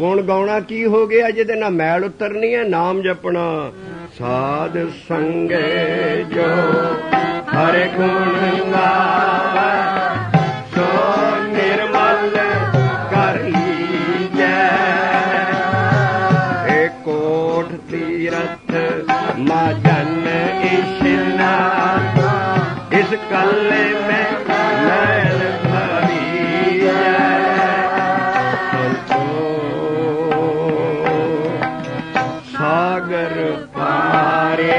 ਗੁਣ ਗਾਉਣਾ ਕੀ ਹੋ ਗਿਆ ਜਿਹਦੇ ਨਾਲ ਮੈਲ ਉਤਰਨੀ ਹੈ? ਨਾਮ ਜਪਣਾ। ਸਾਧ ਸੰਗੇ ਜੋ ਹਰਿ ਗੁਣ ਗਾਵੇ ਸੋ ਨਿਰਮਲ ਕਰ ਲੀਜੈ। ਏ ਕੋਟ ਤੀਰਥ ਮਾਜਨ ਇਸ਼ਨਾਨ ਇਸ ਕੱਲੇ ਮੈਂ ਮੈਲ ਭਰੀ ਸਾਗਰ ਪਾਰੇ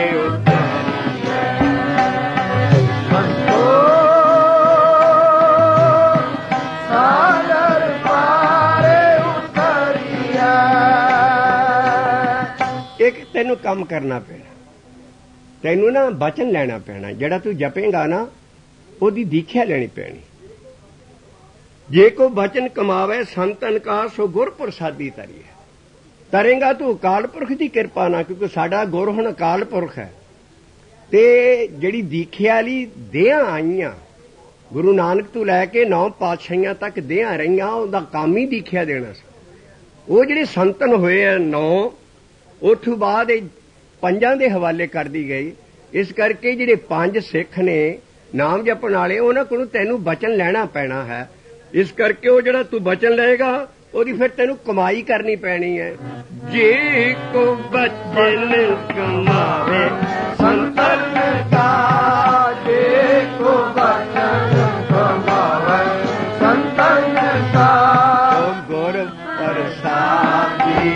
ਤੈਨੂੰ ਕੰਮ ਕਰਨਾ ਪੈਣਾ, ਤੈਨੂੰ ਨਾ ਬਚਨ ਲੈਣਾ ਪੈਣਾ। ਜਿਹੜਾ ਤੂੰ ਜਪੇਂਗਾ ਨਾ ਉਹਦੀ ਦੀਖਿਆ ਲੈਣੀ ਪੈਣੀ। ਜੇ ਕੋ ਬਚਨ ਕਮਾਵੇ ਸੰਤਨ ਕਾ ਸੋ ਗੁਰ ਪ੍ਰਸਾਦੀ ਤਰੀਏ। ਤਰੇਂਗਾ ਤੂੰ ਅਕਾਲ ਪੁਰਖ ਦੀ ਕਿਰਪਾ ਨਾਲ, ਕਿਉਂਕਿ ਸਾਡਾ ਗੁਰ ਹੁਣ ਅਕਾਲ ਪੁਰਖ ਹੈ। ਤੇ ਜਿਹੜੀ ਦੀਖਿਆ ਲਈ ਦੇਹਾਂ ਆਈਆਂ, ਗੁਰੂ ਨਾਨਕ ਤੋਂ ਲੈ ਕੇ 9 ਪਾਤਸ਼ਾਹੀਆਂ ਤੱਕ ਦੇਹਾਂ ਰਹੀਆਂ, ਉਹਦਾ ਕੰਮ ਹੀ ਦੀਖਿਆ ਦੇਣਾ ਸੀ। ਉਹ ਜਿਹੜੇ ਸੰਤਨ ਹੋਏ ਆ 9, ਉਸ ਤੋਂ ਬਾਅਦ ਇਹ 5 ਦੇ ਹਵਾਲੇ ਕਰਦੀ ਗਈ। ਇਸ ਕਰਕੇ ਜਿਹੜੇ 5 ਸਿੱਖ ਨੇ ਨਾਮ ਜਪਣ ਵਾਲੇ, ਉਹਨਾਂ ਕੋਲੋਂ ਤੈਨੂੰ ਬਚਨ ਲੈਣਾ ਪੈਣਾ ਹੈ। ਇਸ ਕਰਕੇ ਉਹ ਜਿਹੜਾ ਤੂੰ ਬਚਨ ਲਏਗਾ ਉਹਦੀ ਫਿਰ ਤੈਨੂੰ ਕਮਾਈ ਕਰਨੀ ਪੈਣੀ ਹੈ। ਜੇ ਕੋ ਬਚਨ ਕਮਾਵੇ ਸੰਤਨ ਕਾ, ਜੇ ਕੋ ਬਚਨ ਕਮਾਵੇ ਸੰਤਨ ਕਾ ਗੁਰ ਪ੍ਰਸਾਦੀ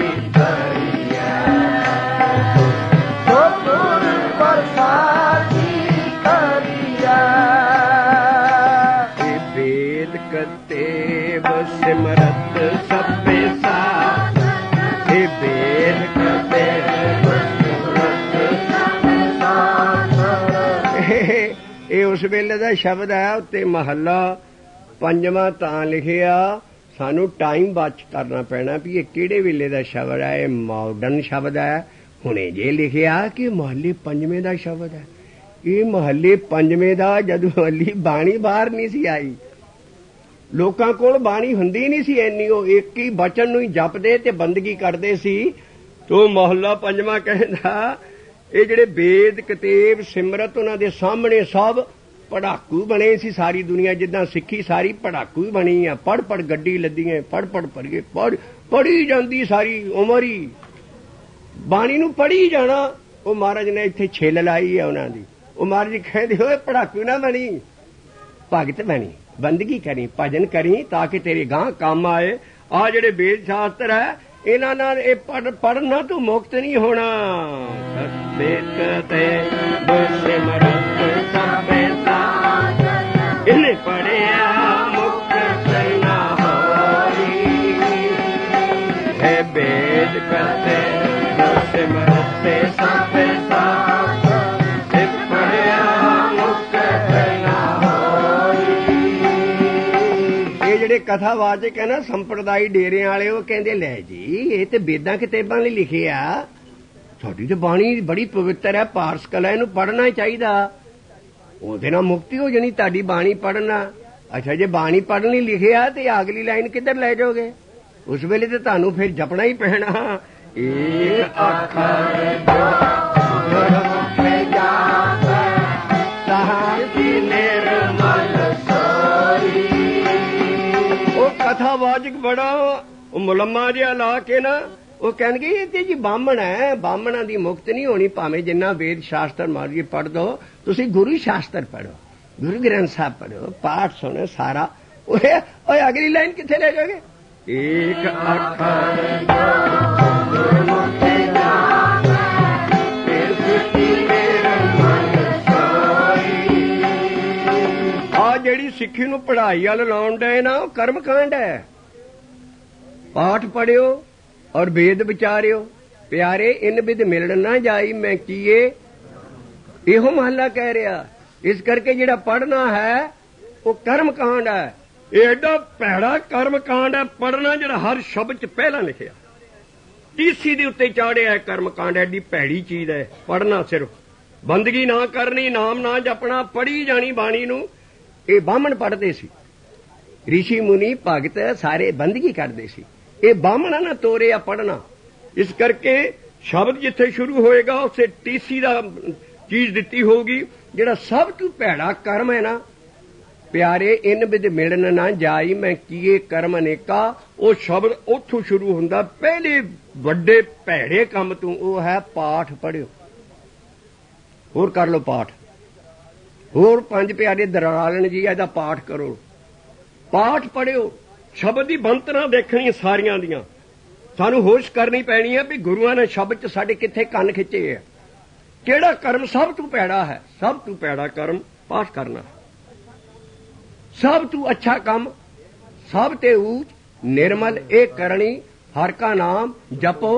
ਸਿਮਰਤ ਸਭੇ ਸਾਥ। ਇਹ ਬੇਦ ਕਤੇ ਇਹ ਉਸ ਵੇਲੇ ਦਾ ਸ਼ਬਦ ਹੈ। ਉੱਤੇ ਮਹੱਲਾ 5ਵਾਂ ਤਾਂ ਲਿਖਿਆ। ਸਾਨੂੰ ਟਾਈਮ ਵਾਚ ਕਰਨਾ ਪੈਣਾ ਵੀ ਇਹ ਕਿਹੜੇ ਵੇਲੇ ਦਾ ਸ਼ਬਦ ਹੈ। ਇਹ ਮਾਡਰਨ ਸ਼ਬਦ ਹੈ। ਹੁਣੇ ਜੇ ਲਿਖਿਆ ਕਿ ਮਹੱਲੇ 5ਵੇਂ ਦਾ ਸ਼ਬਦ ਹੈ। ਇਹ ਮਹੱਲੇ 5ਵੇਂ ਦਾ ਜਦੋਂ ਹਲੀ ਬਾਣੀ ਬਾਹਰ ਨਹੀਂ ਸੀ ਆਈ, ਲੋਕਾਂ ਕੋਲ ਬਾਣੀ ਹੁੰਦੀ ਨਹੀਂ ਸੀ ਇੰਨੀ, ਉਹ ਇੱਕ ਹੀ ਬਚਨ ਨੂੰ ਹੀ ਜਪਦੇ ਤੇ ਬੰਦਗੀ ਕਰਦੇ ਸੀ। ਤੋ ਮਹੱਲਾ 5ਵਾਂ ਕਹਿੰਦਾ ਇਹ ਜਿਹੜੇ ਵੇਦ ਕਤੇਬ ਸਿਮਰਤ ਉਹਨਾਂ ਦੇ ਸਾਹਮਣੇ ਸਭ ਪੜਾਕੂ ਬਣੇ ਸੀ। ਸਾਰੀ ਦੁਨੀਆ ਜਿੱਦਾਂ ਸਿੱਖੀ ਸਾਰੀ ਪੜਾਕੂ ਹੀ ਬਣੀ ਆ। ਪੜ ਪੜ ਗੱਡੀ ਲੱਦੀਆਂ, ਪੜ ਭਰੀਏ, ਪੜੀ ਜਾਂਦੀ ਸਾਰੀ ਉਮਰ ਹੀ ਬਾਣੀ ਨੂੰ ਪੜੀ ਜਾਣਾ। ਉਹ ਮਹਾਰਾਜ ਨੇ ਇੱਥੇ ਛਿੱਲ ਲਾਈ ਆ ਉਹਨਾਂ ਦੀ। ਉਹ ਮਹਾਰਾਜ ਜੀ ਕਹਿੰਦੇ ਹੋਏ ਪੜਾਕੂ ਨਾ ਬਣੀ, ਭਗਤ ਬਣੀ, ਬੰਦਗੀ ਕਰੀ, ਭਜਨ ਕਰੀ ਤਾਂ ਕਿ ਤੇਰੇ ਗਾਂ ਕੰਮ ਆਏ। ਆ ਜਿਹੜੇ ਵੇਦ ਸ਼ਾਸਤਰ ਹੈ ਇਹਨਾਂ ਨਾਲ ਇਹ ਪੜਨਾ ਤੂੰ ਮੁਕਤ ਨਹੀਂ ਹੋਣਾ। ਇਹਨੇ ਪੜਿਆ ਮੁਕਤ ਨਾ ਹੋਈ ਹੈ। ਵੇਦ ਕਤੇ ਸਿਮਰਤੇ ਸਭੇ ਕਥਾਵਾਚਕ ਹੈ ਨਾ ਸੰਪਰਦਾਈ ਡੇਰਿਆਂ ਵਾਲੇ, ਉਹ ਕਹਿੰਦੇ ਲੈ ਜੀ ਇਹ ਤੇ ਵੇਦਾਂ ਕਿਤਾਬਾਂ ਲਈ ਲਿਖਿਆ, ਸਾਡੀ ਤੇ ਬਾਣੀ ਬੜੀ ਪਵਿੱਤਰ ਹੈ, ਪਾਰਸਕਲ ਹੈ, ਇਹਨੂੰ ਪੜ੍ਹਨਾ ਚਾਹੀਦਾ, ਉਹਦੇ ਨਾਲ ਮੁਕਤੀ ਹੋ ਜਾਣੀ ਤੁਹਾਡੀ ਬਾਣੀ ਪੜ੍ਹਨਾ। ਅੱਛਾ ਜੇ ਬਾਣੀ ਪੜ੍ਹਨ ਲਈ ਲਿਖਿਆ ਤੇ ਅਗਲੀ ਲਾਈਨ ਕਿੱਧਰ ਲੈ ਜਾਓਗੇ? ਉਸ ਵੇਲੇ ਤੇ ਤੁਹਾਨੂੰ ਫਿਰ ਜਪਣਾ ਹੀ ਪੈਣਾ। ਏਕ ਅੱਖਰ ਕਥਾਵਾਚਕ ਬੜਾ ਉਹ ਮੁਲੰਮਾ ਜਿਹਾ ਲਾ ਕੇ ਨਾ ਉਹ ਕਹਿਣਗੇ ਇਹ ਤੇ ਜੀ ਬਾਹਮਣ ਹੈ, ਬਾਹਮਣਾਂ ਦੀ ਮੁਕਤ ਨਹੀਂ ਹੋਣੀ ਭਾਵੇਂ ਜਿੰਨਾ ਵੇਦ ਸ਼ਾਸਤਰ ਮਾਰਜੀ ਪੜ੍ਹ ਦੋ। ਤੁਸੀਂ ਗੁਰੂ ਸ਼ਾਸਤਰ ਪੜ੍ਹੋ, ਗੁਰੂ ਗ੍ਰੰਥ ਸਾਹਿਬ ਪੜ੍ਹੋ, ਪਾਠ ਸੁਣੋ ਸਾਰਾ। ਓਏ ਅਗਲੀ ਲਾਈਨ ਕਿੱਥੇ ਲੈ ਜਾਓਗੇ? ਏਕ ਅੱਖਰ ਜਿਹੜੀ ਸਿੱਖੀ ਨੂੰ ਪੜ੍ਹਾਈ ਵੱਲ ਲਾਉਣ ਡਏ ਨਾ ਉਹ ਕਰਮ ਕਾਂਡ ਹੈ। ਪਾਠ ਪੜਿਓ ਔਰ ਵੇਦ ਵਿਚਾਰਿਓ, ਪਿਆਰੇ ਇਨ ਵਿਦ ਮਿਲਣ ਨਾ ਜਾਈ ਮੈਂ ਕੀਏ, ਇਹੋ ਮਹੱਲਾ ਕਹਿ ਰਿਹਾ। ਇਸ ਕਰਕੇ ਜਿਹੜਾ ਪੜ੍ਹਨਾ ਹੈ ਉਹ ਕਰਮ ਕਾਂਡ ਹੈ। ਇਹ ਐਡਾ ਭੈੜਾ ਕਰਮ ਕਾਂਡ ਹੈ ਪੜ੍ਹਨਾ, ਜਿਹੜਾ ਹਰ ਸ਼ਬਦ ਚ ਪਹਿਲਾਂ ਲਿਖਿਆ, ਤੀਸੀ ਦੇ ਉੱਤੇ ਚਾੜਿਆ ਹੈ। ਕਰਮ ਕਾਂਡ ਐਡੀ ਭੈੜੀ ਚੀਜ਼ ਹੈ। ਪੜ੍ਹਨਾ ਸਿਰਫ, ਬੰਦਗੀ ਨਾ ਕਰਨੀ, ਨਾਮ ਨਾ ਜਪਣਾ, ਪੜ੍ਹੀ ਜਾਣੀ ਬਾਣੀ ਨੂੰ। ਇਹ ਬਾਹਮਣ ਪੜ੍ਹਦੇ ਸੀ, ਰਿਸ਼ੀ ਮੁਨੀ ਭਗਤ ਸਾਰੇ ਬੰਦਗੀ ਕਰਦੇ ਸੀ। ਇਹ ਬਾਹਮਣਾ ਨਾ ਤੋਰਿਆ ਪੜਨਾ। ਇਸ ਕਰਕੇ ਸ਼ਬਦ ਜਿੱਥੇ ਸ਼ੁਰੂ ਹੋਏਗਾ ਉਸੇ ਤੀਸੀ ਦਾ ਚੀਜ਼ ਦਿੱਤੀ ਹੋਊਗੀ। ਜਿਹੜਾ ਸਭ ਤੋਂ ਭੈੜਾ ਕਰਮ ਹੈ ਨਾ, ਪਿਆਰੇ ਇਨ ਵਿਦ ਮਿਲਣ ਨਾ ਜਾਈ ਮੈਂ ਕੀਏ ਕਰਮ ਅਨੇਕਾ, ਉਹ ਸ਼ਬਦ ਉੱਥੋਂ ਸ਼ੁਰੂ ਹੁੰਦਾ ਪਹਿਲੇ ਵੱਡੇ ਭੈੜੇ ਕੰਮ ਤੋਂ। ਉਹ ਹੈ ਪਾਠ ਪੜ੍ਹਿਓ। ਹੋਰ ਕਰ ਲਓ ਪਾਠ। ਹੋਰ ਪੰਜ ਪਿਆਰੇ ਦਰਾਲਣ ਜੀ ਇਹਦਾ ਪਾਠ ਕਰੋ, ਪਾਠ ਪੜ੍ਹਿਓ। ਸ਼ਬਦ ਦੀ ਬੰਤਰਾਂ ਦੇਖਣੀਆਂ ਸਾਰੀਆਂ ਦੀਆਂ। ਸਾਨੂੰ ਹੋਸ਼ ਕਰਨੀ ਪੈਣੀ ਹੈ ਵੀ ਗੁਰੂਆਂ ਨੇ ਸ਼ਬਦ 'ਚ ਸਾਡੇ ਕਿੱਥੇ ਕੰਨ ਖਿੱਚੇ ਆ। ਕਿਹੜਾ ਕਰਮ ਸਭ ਤੋਂ ਭੈੜਾ ਹੈ? ਸਭ ਤੋਂ ਭੈੜਾ ਕਰਮ ਪਾਠ ਕਰਨਾ। ਸਭ ਤੋਂ ਅੱਛਾ ਕੰਮ, ਸਭ ਤੇ ਊਚ ਨਿਰਮਲ ਇਹ ਕਰਨੀ ਹਰ ਕਾ ਨਾਮ ਜਪੋ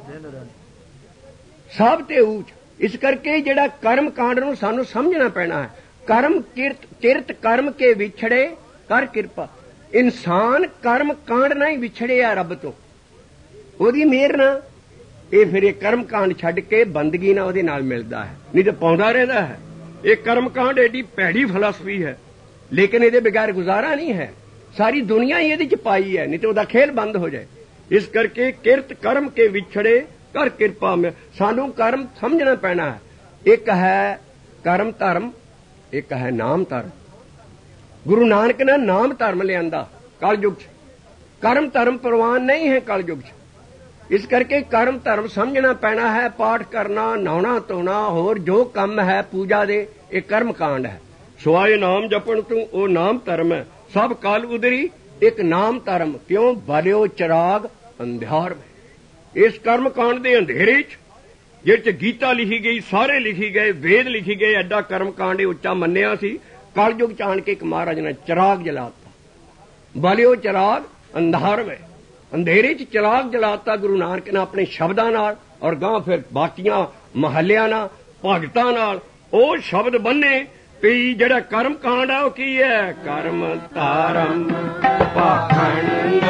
ਸਭ ਤੇ ਊਚ। ਇਸ ਕਰਕੇ ਜਿਹੜਾ ਕਰਮ ਕਾਂਡ ਨੂੰ ਸਾਨੂੰ ਸਮਝਣਾ ਪੈਣਾ ਹੈ। ਕਰਮ ਕਿਰਤ ਕਰਮ ਕੇ ਵਿਛੜੇ ਕਰ ਕਿਰਪਾ। ਇਨਸਾਨ ਕਰਮ ਕਾਂਡ ਨਾਲ ਹੀ ਵਿਛੜਿਆ ਰੱਬ ਤੋਂ, ਉਹਦੀ ਮਿਹਰ ਨਾਲ। ਇਹ ਫਿਰ ਇਹ ਕਰਮ ਕਾਂਡ ਛੱਡ ਕੇ ਬੰਦਗੀ ਨਾਲ ਉਹਦੇ ਨਾਲ ਮਿਲਦਾ ਹੈ, ਨਹੀਂ ਤਾਂ ਪਾਉਂਦਾ ਰਹਿੰਦਾ ਹੈ। ਇਹ ਕਰਮ ਕਾਂਡ ਏਡੀ ਭੈੜੀ ਫਿਲਾਸਫੀ ਹੈ, ਲੇਕਿਨ ਇਹਦੇ ਬਗੈਰ ਗੁਜ਼ਾਰਾ ਨਹੀਂ ਹੈ। ਸਾਰੀ ਦੁਨੀਆ ਹੀ ਇਹਦੇ ਚ ਪਾਈ ਹੈ, ਨਹੀਂ ਤਾਂ ਉਹਦਾ ਖੇਲ ਬੰਦ ਹੋ ਜਾਏ। ਇਸ ਕਰਕੇ ਕਿਰਤ ਕਰਮ ਕੇ ਵਿਛੜੇ ਕਰ ਕਿਰਪਾ ਮੈਂ। ਸਾਨੂੰ ਕਰਮ ਸਮਝਣਾ ਪੈਣਾ ਹੈ। ਇੱਕ ਹੈ ਕਰਮ ਧਰਮ, ਇੱਕ ਹੈ ਨਾਮ ਧਰਮ। ਗੁਰੂ ਨਾਨਕ ਨੇ ਨਾਮ ਧਰਮ ਲਿਆਂਦਾ ਕਲਯੁਗ 'ਚ। ਕਰਮ ਧਰਮ ਪ੍ਰਵਾਨ ਨਹੀਂ ਹੈ ਕਲਯੁਗ 'ਚ। ਇਸ ਕਰਕੇ ਕਰਮ ਧਰਮ ਸਮਝਣਾ ਪੈਣਾ ਹੈ। ਪਾਠ ਕਰਨਾ, ਨਹਾਉਣਾ ਧੋਣਾ, ਹੋਰ ਜੋ ਕੰਮ ਹੈ ਪੂਜਾ ਦੇ, ਇਹ ਕਰਮ ਕਾਂਡ ਹੈ। ਸਵਾਏ ਨਾਮ ਜਪਣ ਤੂੰ ਉਹ ਨਾਮ ਧਰਮ ਹੈ। ਸਭ ਕਾਲ ਉਦਰੀ ਇੱਕ ਨਾਮ ਧਰਮ। ਕਿਉਂ ਬਲਿਓ ਚਿਰਾਗ ਅੰਧਿਆਰ ਵਿੱਚ। ਇਸ ਕਰਮ ਕਾਂਡ ਦੇ ਅੰਧੇਰੇ 'ਚ ਜਿਹਦੇ 'ਚ ਗੀਤਾ ਲਿਖੀ ਗਈ, ਸਾਰੇ ਲਿਖੀ ਗਏ, ਵੇਦ ਲਿਖੀ ਗਏ, ਐਡਾ ਕਰਮ ਕਾਂਡ ਉੱਚਾ ਮੰਨਿਆ ਸੀ। ਕਲਯੁਗ 'ਚ ਆਣ ਕੇ ਇੱਕ ਮਹਾਰਾਜ ਨੇ ਚਿਰਾਗ ਜਲਾਤਾ। ਬਲਿਓ ਚਿਰਾਗ ਅੰਧਾਰ ਵਿੱਚ, ਅੰਧੇਰੇ 'ਚ ਚਿਰਾਗ ਜਲਾਤਾ ਗੁਰੂ ਨਾਨਕ ਨੇ ਆਪਣੇ ਸ਼ਬਦਾਂ ਨਾਲ। ਔਰ ਗਾਂ ਫਿਰ ਬਾਕੀਆਂ ਮਹੱਲਿਆਂ ਨਾਲ, ਭਗਤਾਂ ਨਾਲ ਉਹ ਸ਼ਬਦ ਬੰਨੇ ਵੀ ਜਿਹੜਾ ਕਰਮ ਕਾਂਡ ਆ ਉਹ ਕੀ ਹੈ? ਕਰਮ ਧਰਮ ਪਾਖੰਡ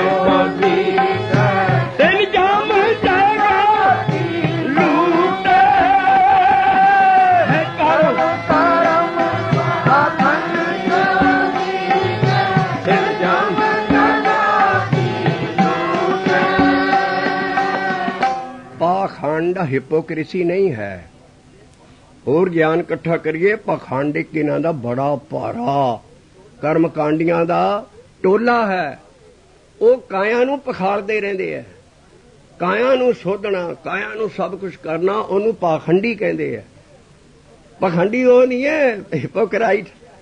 ਤਿੰਨ ਜਾਮ ਜਾਗਾ ਲੂਟੇ ਹੈ। ਕਰਮ ਧਰਮ ਪਾਖੰਡ ਤਿੰਨ ਜਾਮ ਪਾਖੰਡ ਹਿਪੋਕ੍ਰੇਸੀ ਨਹੀਂ ਹੈ। ਹੋਰ ਗਿਆਨ ਇਕੱਠਾ ਕਰੀਏ। ਪਖੰਡਿਕ ਇਹਨਾਂ ਦਾ ਬੜਾ ਭਾਰਾ ਕਰਮ ਕਾਂਡੀਆਂ ਦਾ ਟੋਲਾ ਹੈ। ਉਹ ਕਾਇਆ ਨੂੰ ਪਖਾਲਦੇ ਰਹਿੰਦੇ ਆ। ਕਾਇਆ ਨੂੰ ਸੋਧਣਾ, ਕਾਇਆ ਨੂੰ ਸਭ ਕੁਝ ਕਰਨਾ, ਉਹਨੂੰ ਪਾਖੰਡੀ ਕਹਿੰਦੇ ਆ। ਪਖੰਡੀ ਉਹ ਨਹੀਂ ਹੈ ਹਿਪੋਕਰਾਈਟ।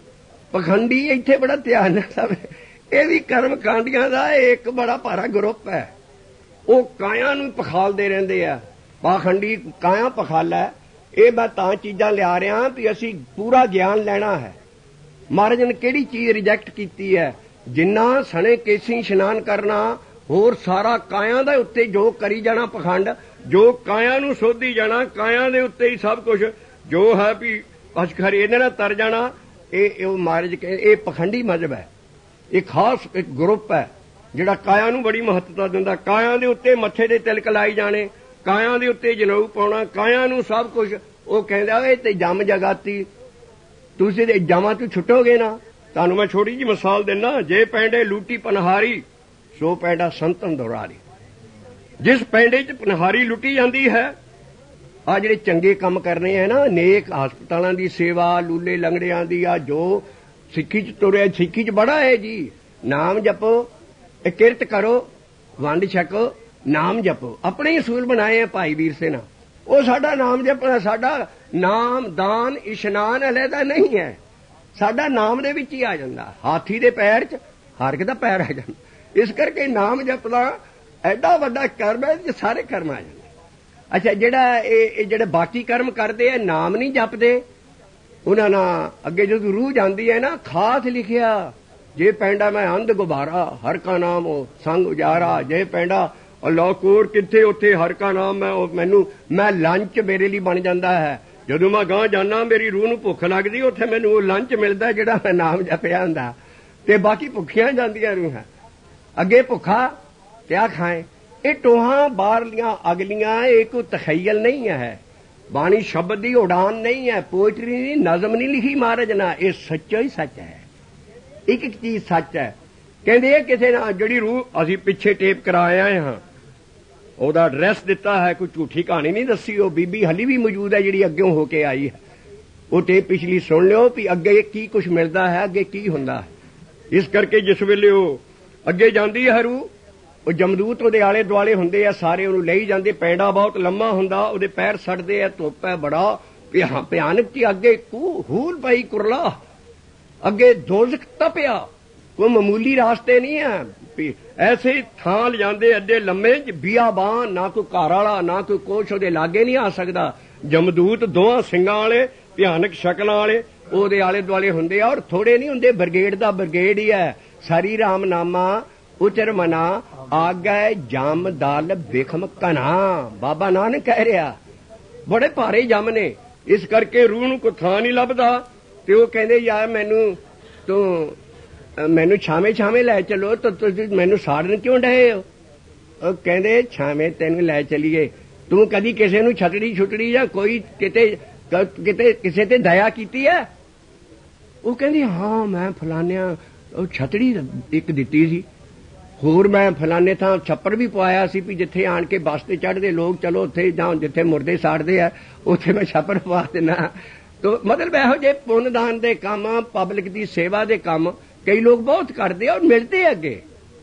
ਪਖੰਡੀ ਇੱਥੇ ਬੜਾ ਧਿਆਨ ਨਾਲ ਸਭ। ਇਹ ਵੀ ਕਰਮ ਕਾਂਡੀਆਂ ਦਾ ਇੱਕ ਬੜਾ ਭਾਰਾ ਗਰੁੱਪ ਹੈ। ਉਹ ਕਾਇਆ ਨੂੰ ਪਖਾਲਦੇ ਰਹਿੰਦੇ ਆ। ਪਾਖੰਡੀ ਕਾਇਆ ਪਖਾਲਾ। ਇਹ ਮੈਂ ਤਾਂ ਚੀਜ਼ਾਂ ਲਿਆ ਰਿਹਾ ਵੀ ਅਸੀਂ ਪੂਰਾ ਗਿਆਨ ਲੈਣਾ ਹੈ। ਮਹਾਰਾਜ ਨੇ ਕਿਹੜੀ ਚੀਜ਼ ਰਿਜੈਕਟ ਕੀਤੀ ਹੈ? ਜਿੰਨਾ ਸਣੇ ਕੇਸੀ ਇਸ਼ਨਾਨ ਕਰਨਾ, ਹੋਰ ਸਾਰਾ ਕਾਇਆ ਦੇ ਉੱਤੇ ਜੋ ਕਰੀ ਜਾਣਾ ਪਖੰਡ, ਜੋ ਕਾਇਆ ਨੂੰ ਸੋਧੀ ਜਾਣਾ, ਕਾਇਆ ਦੇ ਉੱਤੇ ਹੀ ਸਭ ਕੁਝ ਜੋ ਹੈ ਵੀ ਅਸ਼ਖਰੀ ਇਹਦੇ ਨਾਲ ਤਰ ਜਾਣਾ। ਇਹ ਮਹਾਰਾਜ ਕਹਿੰਦੇ ਇਹ ਪਖੰਡੀ ਮਜ਼ਹਬ ਹੈ। ਇਹ ਖਾਸ ਇੱਕ ਗਰੁੱਪ ਹੈ ਜਿਹੜਾ ਕਾਇਆ ਨੂੰ ਬੜੀ ਮਹੱਤਤਾ ਦਿੰਦਾ। ਕਾਇਆ ਦੇ ਉੱਤੇ ਮੱਥੇ ਦੇ ਤਿਲਕ ਲਾਈ ਜਾਣੇ, ਕਾਇਆ ਦੇ ਉੱਤੇ ਜਨੇਊ ਪਾਉਣਾ, ਕਾਇਆ ਨੂੰ ਸਭ ਕੁਝ। ਉਹ ਕਹਿੰਦਾ ਇਹ ਤੇ ਜੰਮ ਜਗਾਤੀ, ਤੁਸੀਂ ਤੇ ਜਮਾਂ ਤੋਂ ਛੁੱਟੋਗੇ ਨਾ। ਤੁਹਾਨੂੰ ਮੈਂ ਛੋਟੀ ਜਿਹੀ ਮਿਸਾਲ ਦਿੰਦਾ। ਜੇ ਪੈਂਡੇ ਲੂਟੀ ਪਨਹਾਰੀ ਸੋ ਪੈਂਡਾ ਸੰਤਨ ਦੁਰਾਰੀ। ਜਿਸ ਪੈਂਡੇ 'ਚ ਪਨਹਾਰੀ ਲੁੱਟੀ ਜਾਂਦੀ ਹੈ, ਆ ਜਿਹੜੇ ਚੰਗੇ ਕੰਮ ਕਰਨੇ ਹੈ ਨਾ, ਨੇਕ ਹਸਪਤਾਲਾਂ ਦੀ ਸੇਵਾ, ਲੂਲੇ ਲੰਗੜਿਆਂ ਦੀ, ਆ ਜੋ ਸਿੱਖੀ 'ਚ ਤੁਰਿਆ, ਸਿੱਖੀ 'ਚ ਬੜਾ ਹੈ ਜੀ। ਨਾਮ ਜਪੋ, ਇਹ ਕਿਰਤ ਕਰੋ, ਵੰਡ ਛਕੋ, ਨਾਮ ਜਪੋ। ਆਪਣੇ ਹੀ ਅਸੂਲ ਬਣਾਏ ਆ ਭਾਈ ਵੀਰ ਸਿੰਘ। ਉਹ ਸਾਡਾ ਨਾਮ ਜਪਣਾ, ਸਾਡਾ ਨਾਮ ਦਾਨ ਇਸ਼ਨਾਨ ਅਲੱਗਾ ਨਹੀਂ ਹੈ। ਸਾਡਾ ਨਾਮ ਦੇ ਵਿੱਚ ਹੀ ਆ ਜਾਂਦਾ। ਹਾਥੀ ਦੇ ਪੈਰ 'ਚ ਹਰ ਇੱਕ ਦਾ ਪੈਰ ਆ ਜਾਂਦਾ। ਇਸ ਕਰਕੇ ਨਾਮ ਜਪਣਾ ਐਡਾ ਵੱਡਾ ਕਰਮ ਹੈ ਕਿ ਸਾਰੇ ਕਰਮ ਆ ਜਾਂਦੇ। ਅੱਛਾ, ਜਿਹੜਾ ਇਹ ਜਿਹੜੇ ਬਾਕੀ ਕਰਮ ਕਰਦੇ ਆ, ਨਾਮ ਨਹੀਂ ਜਪਦੇ, ਉਹਨਾਂ ਨਾਲ ਅੱਗੇ ਜਦੋਂ ਰੂਹ ਜਾਂਦੀ ਹੈ ਨਾ, ਖਾਸ ਲਿਖਿਆ ਜੇ ਪੈਂਡਾ ਮੈਂ ਅੰਧ ਗੁਬਾਰਾ ਹਰ ਕਾ ਨਾਮ ਉਹ ਸੰਗ ਉਜਾਰਾ। ਜੇ ਪੈਂਡਾ ਅਲੋਕੋਰ ਕਿੱਥੇ, ਉੱਥੇ ਹਰ ਕਾ ਨਾਮ ਮੈਂ ਲੰਚ ਮੇਰੇ ਲਈ ਬਣ ਜਾਂਦਾ ਹੈ। ਜਦੋਂ ਮੈਂ ਗਾਂ ਜਾਣਾ, ਮੇਰੀ ਰੂਹ ਨੂੰ ਭੁੱਖ ਲੱਗਦੀ, ਉੱਥੇ ਮੈਨੂੰ ਉਹ ਲੰਚ ਮਿਲਦਾ ਜਿਹੜਾ ਮੈਂ ਨਾਮ ਜਪਿਆ ਹੁੰਦਾ। ਤੇ ਬਾਕੀ ਭੁੱਖੀਆਂ ਜਾਂਦੀਆਂ ਰੂਹਾਂ। ਅੱਗੇ ਭੁੱਖਾ ਕਿਆ ਖਾਏ। ਇਹ ਟੋਹਾਂ ਬਾਹਰਲੀਆਂ ਅਗਲੀਆਂ, ਇਹ ਕੋਈ ਤਖੈਯਲ ਨਹੀਂ ਹੈ। ਬਾਣੀ ਸ਼ਬਦ ਦੀ ਉਡਾਨ ਨਹੀਂ ਹੈ, ਪੋਇਟਰੀ ਨਹੀਂ, ਨਜ਼ਮ ਨਹੀਂ ਲਿਖੀ ਮਹਾਰਾਜ ਨੇ। ਇਹ ਸੱਚਾ ਹੀ ਸੱਚ ਹੈ। ਇੱਕ ਇੱਕ ਚੀਜ਼ ਸੱਚ ਹੈ। ਕਹਿੰਦੇ ਇਹ ਕਿਸੇ ਨਾਲ ਜਿਹੜੀ ਰੂਹ ਅਸੀਂ ਪਿੱਛੇ ਟੇਪ ਕਰਾਏ ਆਏ ਹਾਂ ਉਹਦਾ ਐਡਰੈਸ ਦਿੱਤਾ ਹੈ, ਕੋਈ ਝੂਠੀ ਕਹਾਣੀ ਨਹੀਂ ਦੱਸੀ। ਉਹ ਬੀਬੀ ਹਲੀ ਵੀ ਮੌਜੂਦ ਹੈ ਜਿਹੜੀ ਅੱਗਿਓਂ ਹੋ ਕੇ ਆਈ ਹੈ। ਉਹ ਟੇਪ ਪਿਛਲੀ ਸੁਣ ਲਿਓ ਵੀ ਅੱਗੇ ਕੀ ਕੁਝ ਮਿਲਦਾ ਹੈ, ਅੱਗੇ ਕੀ ਹੁੰਦਾ ਹੈ। ਇਸ ਕਰਕੇ ਜਿਸ ਵੇਲੇ ਉਹ ਅੱਗੇ ਜਾਂਦੀ ਹੈ ਰੂਹ, ਉਹ ਜਮਦੂਤ ਉਹਦੇ ਆਲੇ ਦੁਆਲੇ ਹੁੰਦੇ ਆ, ਸਾਰੇ ਉਹਨੂੰ ਲਈ ਜਾਂਦੇ। ਪੈਂਡਾ ਬਹੁਤ ਲੰਮਾ ਹੁੰਦਾ, ਉਹਦੇ ਪੈਰ ਸੜਦੇ ਆ, ਧੁੱਪ ਹੈ ਬੜਾ ਭਿਆਨਕ ਕੀ। ਅੱਗੇ ਹੂਲ ਪਈ ਕੁਰਲਾ, ਅੱਗੇ ਦੋਜ਼ਖ ਤਪਿਆ, ਕੋਈ ਮਾਮੂਲੀ ਰਾਸਤੇ ਨਹੀਂ ਹੈ। ਐਸੇ ਥਾਂ ਲਿਜਾਂਦੇ ਅੱਡੇ ਲੰਮੇ ਬਿਆਬਾਨ, ਨਾ ਕੋਈ ਘਰ ਵਾਲਾ ਨਾ ਕੋਈ ਕੁਛ ਉਹਦੇ ਲਾਗੇ ਨਹੀਂ ਆ ਸਕਦਾ। ਜਮਦੂਤ ਦੋਹਾਂ ਸਿੰਘਾਂ ਵਾਲੇ ਭਿਆਨਕ ਸ਼ਕਲਾਂ ਵਾਲੇ ਉਹਦੇ ਆਲੇ ਦੁਆਲੇ ਹੁੰਦੇ ਆ, ਔਰ ਥੋੜੇ ਨਹੀਂ ਹੁੰਦੇ, ਬ੍ਰਿਗੇਡ ਦਾ ਬ੍ਰਿਗੇਡ ਹੀ ਹੈ। ਸਾਰੀ ਰਾਮਨਾਮਾ ਉਚਰ ਮਨਾ ਆਗੈ ਜਮ ਦਲ ਵਿਖਮ ਘਨਾ, ਬਾਬਾ ਨਾਨਕ ਕਹਿ ਰਿਹਾ ਬੜੇ ਭਾਰੇ ਜਮ ਨੇ। ਇਸ ਕਰਕੇ ਰੂਹ ਨੂੰ ਕੋਈ ਥਾਂ ਨਹੀਂ ਲੱਭਦਾ। ਤੇ ਉਹ ਕਹਿੰਦੇ ਯਾਰ ਮੈਨੂੰ ਛਾਵੇਂ ਲੈ ਚਲੋ, ਤਾਂ ਤੁਸੀਂ ਮੈਨੂੰ ਸਾੜਨ ਕਿਉਂ ਡਏ ਹੋ? ਉਹ ਕਹਿੰਦੇ ਛਾਵੇਂ ਤੈਨੂੰ ਲੈ ਚਲੀਏ, ਤੂੰ ਕਦੀ ਕਿਸੇ ਨੂੰ ਛੁੱਟੜੀ ਜਾਂ ਕੋਈ ਕਿਤੇ ਕਿਸੇ ਤੇ ਦਇਆ ਕੀਤੀ ਹੈ? ਉਹ ਕਹਿੰਦੀ ਹਾਂ ਮੈਂ ਫਲਾਨਿਆਂ ਉਹ ਛਤੜੀ ਇੱਕ ਦਿੱਤੀ ਸੀ, ਹੋਰ ਮੈਂ ਫਲਾਨੇ ਥਾਂ ਛੱਪਰ ਵੀ ਪਵਾਇਆ ਸੀ ਵੀ ਜਿੱਥੇ ਆਣ ਕੇ ਬੱਸ ਤੇ ਚੜ੍ਹਦੇ ਲੋਕ ਚਲੋ ਉੱਥੇ ਜਾਂ ਜਿੱਥੇ ਮੁਰਦੇ ਸਾੜਦੇ ਆ ਉੱਥੇ ਮੈਂ ਛੱਪਰ ਪਵਾ ਦੇਣਾ। ਤੋ ਮਤਲਬ ਇਹੋ ਜਿਹੇ ਪੁੰਨਦਾਨ ਦੇ ਕੰਮ, ਪਬਲਿਕ ਦੀ ਸੇਵਾ ਦੇ ਕੰਮ ਕਈ ਲੋਕ ਬਹੁਤ ਕਰਦੇ ਆ ਔਰ ਮਿਲਦੇ ਅੱਗੇ।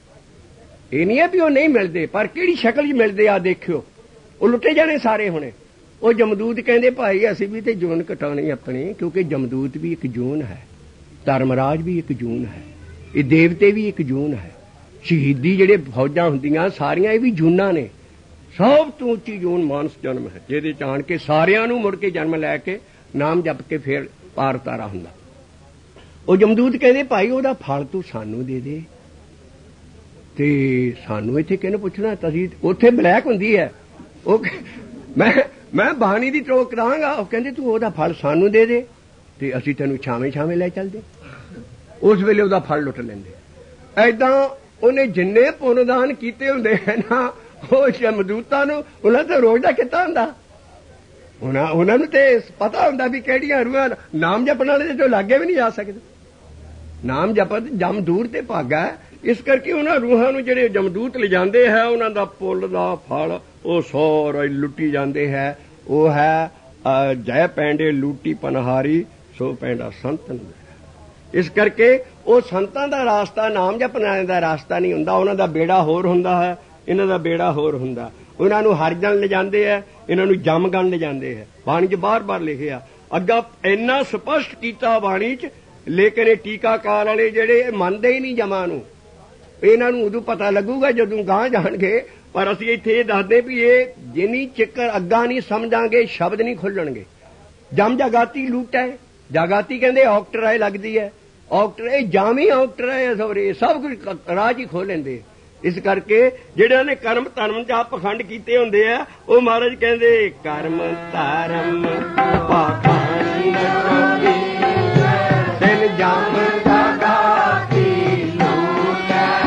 ਇਹ ਨਹੀਂ ਹੈ ਵੀ ਉਹ ਨਹੀਂ ਮਿਲਦੇ, ਪਰ ਕਿਹੜੀ ਸ਼ਕਲ 'ਚ ਮਿਲਦੇ ਆ ਦੇਖਿਓ। ਉਹ ਲੁੱਟੇ ਜਾਣੇ ਸਾਰੇ ਹੁਣੇ। ਉਹ ਜਮਦੂਤ ਕਹਿੰਦੇ ਭਾਈ ਅਸੀਂ ਵੀ ਤੇ ਜੂਨ ਕਟਾਉਣੀ ਆਪਣੀ, ਕਿਉਂਕਿ ਜਮਦੂਤ ਵੀ ਇੱਕ ਜੂਨ ਹੈ, ਧਰਮਰਾਜ ਵੀ ਇੱਕ ਜੂਨ ਹੈ, ਇਹ ਦੇਵਤੇ ਵੀ ਇੱਕ ਜੂਨ ਹੈ, ਸ਼ਹੀਦੀ ਜਿਹੜੇ ਫੌਜਾਂ ਹੁੰਦੀਆਂ ਸਾਰੀਆਂ ਇਹ ਵੀ ਜੂਨਾਂ ਨੇ। ਸਭ ਤੋਂ ਉੱਚੀ ਜੂਨ ਮਾਨਸ ਜਨਮ ਹੈ, ਜਿਹਦੇ ਚ ਆਣ ਕੇ ਸਾਰਿਆਂ ਨੂੰ ਮੁੜ ਕੇ ਜਨਮ ਲੈ ਕੇ ਨਾਮ ਜਪ ਕੇ ਫੇਰ ਪਾਰ ਉਤਾਰਾ ਹੁੰਦਾ। ਉਹ ਜਮਦੂਤ ਕਹਿੰਦੇ ਭਾਈ ਉਹਦਾ ਫਲ ਤੂੰ ਸਾਨੂੰ ਦੇ ਦੇ। ਤੇ ਸਾਨੂੰ ਇੱਥੇ ਕਿਹਨੇ ਪੁੱਛਣਾ, ਤੁਸੀਂ ਉੱਥੇ ਬਲੈਕ ਹੁੰਦੀ ਹੈ। ਉਹ ਮੈਂ ਬਾਣੀ ਦੀ ਟੋਕ ਦਾਂਗਾ। ਉਹ ਕਹਿੰਦੇ ਤੂੰ ਉਹਦਾ ਫਲ ਸਾਨੂੰ ਦੇ ਦੇ ਤੇ ਅਸੀਂ ਤੈਨੂੰ ਛਾਵੇਂ ਲੈ ਚੱਲਦੇ। ਉਸ ਵੇਲੇ ਉਹਦਾ ਫਲ ਲੁੱਟ ਲੈਂਦੇ। ਐਦਾਂ ਉਹਨੇ ਜਿੰਨੇ ਪੁੰਨਦਾਨ ਕੀਤੇ ਹੁੰਦੇ ਹੈ ਨਾ, ਉਹ ਜਮਦੂਤਾਂ ਨੂੰ ਉਹਨਾਂ ਤੇ ਰੋਜ਼ ਦਾ ਕੀਤਾ ਹੁੰਦਾ। ਉਹਨਾਂ ਨੂੰ ਤੇ ਪਤਾ ਹੁੰਦਾ ਵੀ ਕਿਹੜੀਆਂ ਰੂਹਾਂ ਨਾਮ ਜਪਣ ਵਾਲੇ ਦੇ ਤੋਂ ਲਾਗੇ ਵੀ ਨਹੀਂ ਜਾ ਸਕਦੇ। ਨਾਮ ਜਪਤ ਜਮ ਦੂਰ ਤੇ ਭਾਗਾ। ਇਸ ਕਰਕੇ ਉਹਨਾਂ ਰੂਹਾਂ ਨੂੰ ਜਿਹੜੇ ਜਮਦੂਤ ਲਿਜਾਂਦੇ ਹੈ, ਉਹਨਾਂ ਦਾ ਪੁੱਲ ਦਾ ਫਲ ਉਹ ਸਾਰਾ ਲੁੱਟੀ ਜਾਂਦੇ ਹੈ। ਉਹ ਹੈ ਜੈ ਪੈਂਡੇ ਲੂਟੀ ਪਨਹਾਰੀ ਸੋ ਪੈਂਡਾ ਸੰਤਨ। ਇਸ ਕਰਕੇ ਉਹ ਸੰਤਾਂ ਦਾ ਰਾਸਤਾ ਨਾਮ ਜਪਣ ਦਾ ਰਾਸਤਾ ਨਹੀਂ ਹੁੰਦਾ। ਉਹਨਾਂ ਦਾ ਬੇੜਾ ਹੋਰ ਹੁੰਦਾ ਹੈ, ਇਹਨਾਂ ਦਾ ਬੇੜਾ ਹੋਰ ਹੁੰਦਾ। ਉਹਨਾਂ ਨੂੰ ਹਰਜਨ ਲਿਜਾਂਦੇ ਹੈ, ਇਹਨਾਂ ਨੂੰ ਜਮਗਣ ਲਿਜਾਂਦੇ ਹੈ। ਬਾਣੀ 'ਚ ਬਾਰ-ਬਾਰ ਲਿਖਿਆ, ਅੱਗਾ ਇੰਨਾ ਸਪਸ਼ਟ ਕੀਤਾ ਬਾਣੀ 'ਚ। ਲੇਕਿਨ ਇਹ ਟੀਕਾਕਾਰ ਵਾਲੇ ਜਿਹੜੇ ਮੰਨਦੇ ਹੀ ਨਹੀਂ ਜਮਾਂ ਨੂੰ। ਇਹਨਾਂ ਨੂੰ ਉਦੋਂ ਪਤਾ ਲੱਗੂਗਾ ਜਦੋਂ ਗਾਂਹ ਜਾਣਗੇ। ਪਰ ਅਸੀਂ ਇੱਥੇ ਇਹ ਦੱਸਦੇ ਵੀ ਇਹ ਜਿੰਨੀ ਚਿੱਕਰ ਅੱਗਾ ਨਹੀਂ ਸਮਝਾਂਗੇ ਸ਼ਬਦ ਨਹੀਂ ਖੁੱਲਣਗੇ। ਜਮ ਜਾਗਾਤੀ ਲੂਟ ਹੈ, ਜਾਗਾਤੀ ਕਹਿੰਦੇ ਔਕਟਰ ਆਏ ਲੱਗਦੀ ਹੈ, ਔਕਟਰ ਇਹ ਜਾਮੀ ਔਕਟਰ ਹੈ, ਸੋਰੇ ਸਭ ਕੁਝ ਰਾਜ ਹੀ ਖੋਲ ਲੈਂਦੇ। ਇਸ ਕਰਕੇ ਜਿਹੜਿਆਂ ਨੇ ਕਰਮ ਧਰਮ ਜਾਂ ਪਖੰਡ ਕੀਤੇ ਹੁੰਦੇ ਆ, ਉਹ ਮਹਾਰਾਜ ਕਹਿੰਦੇ ਕਰਮ ਧਰਮ ਪਖੰਡ ਤਿੰਨ ਜਮ ਜਾਗਾਤੀ ਲੂਟ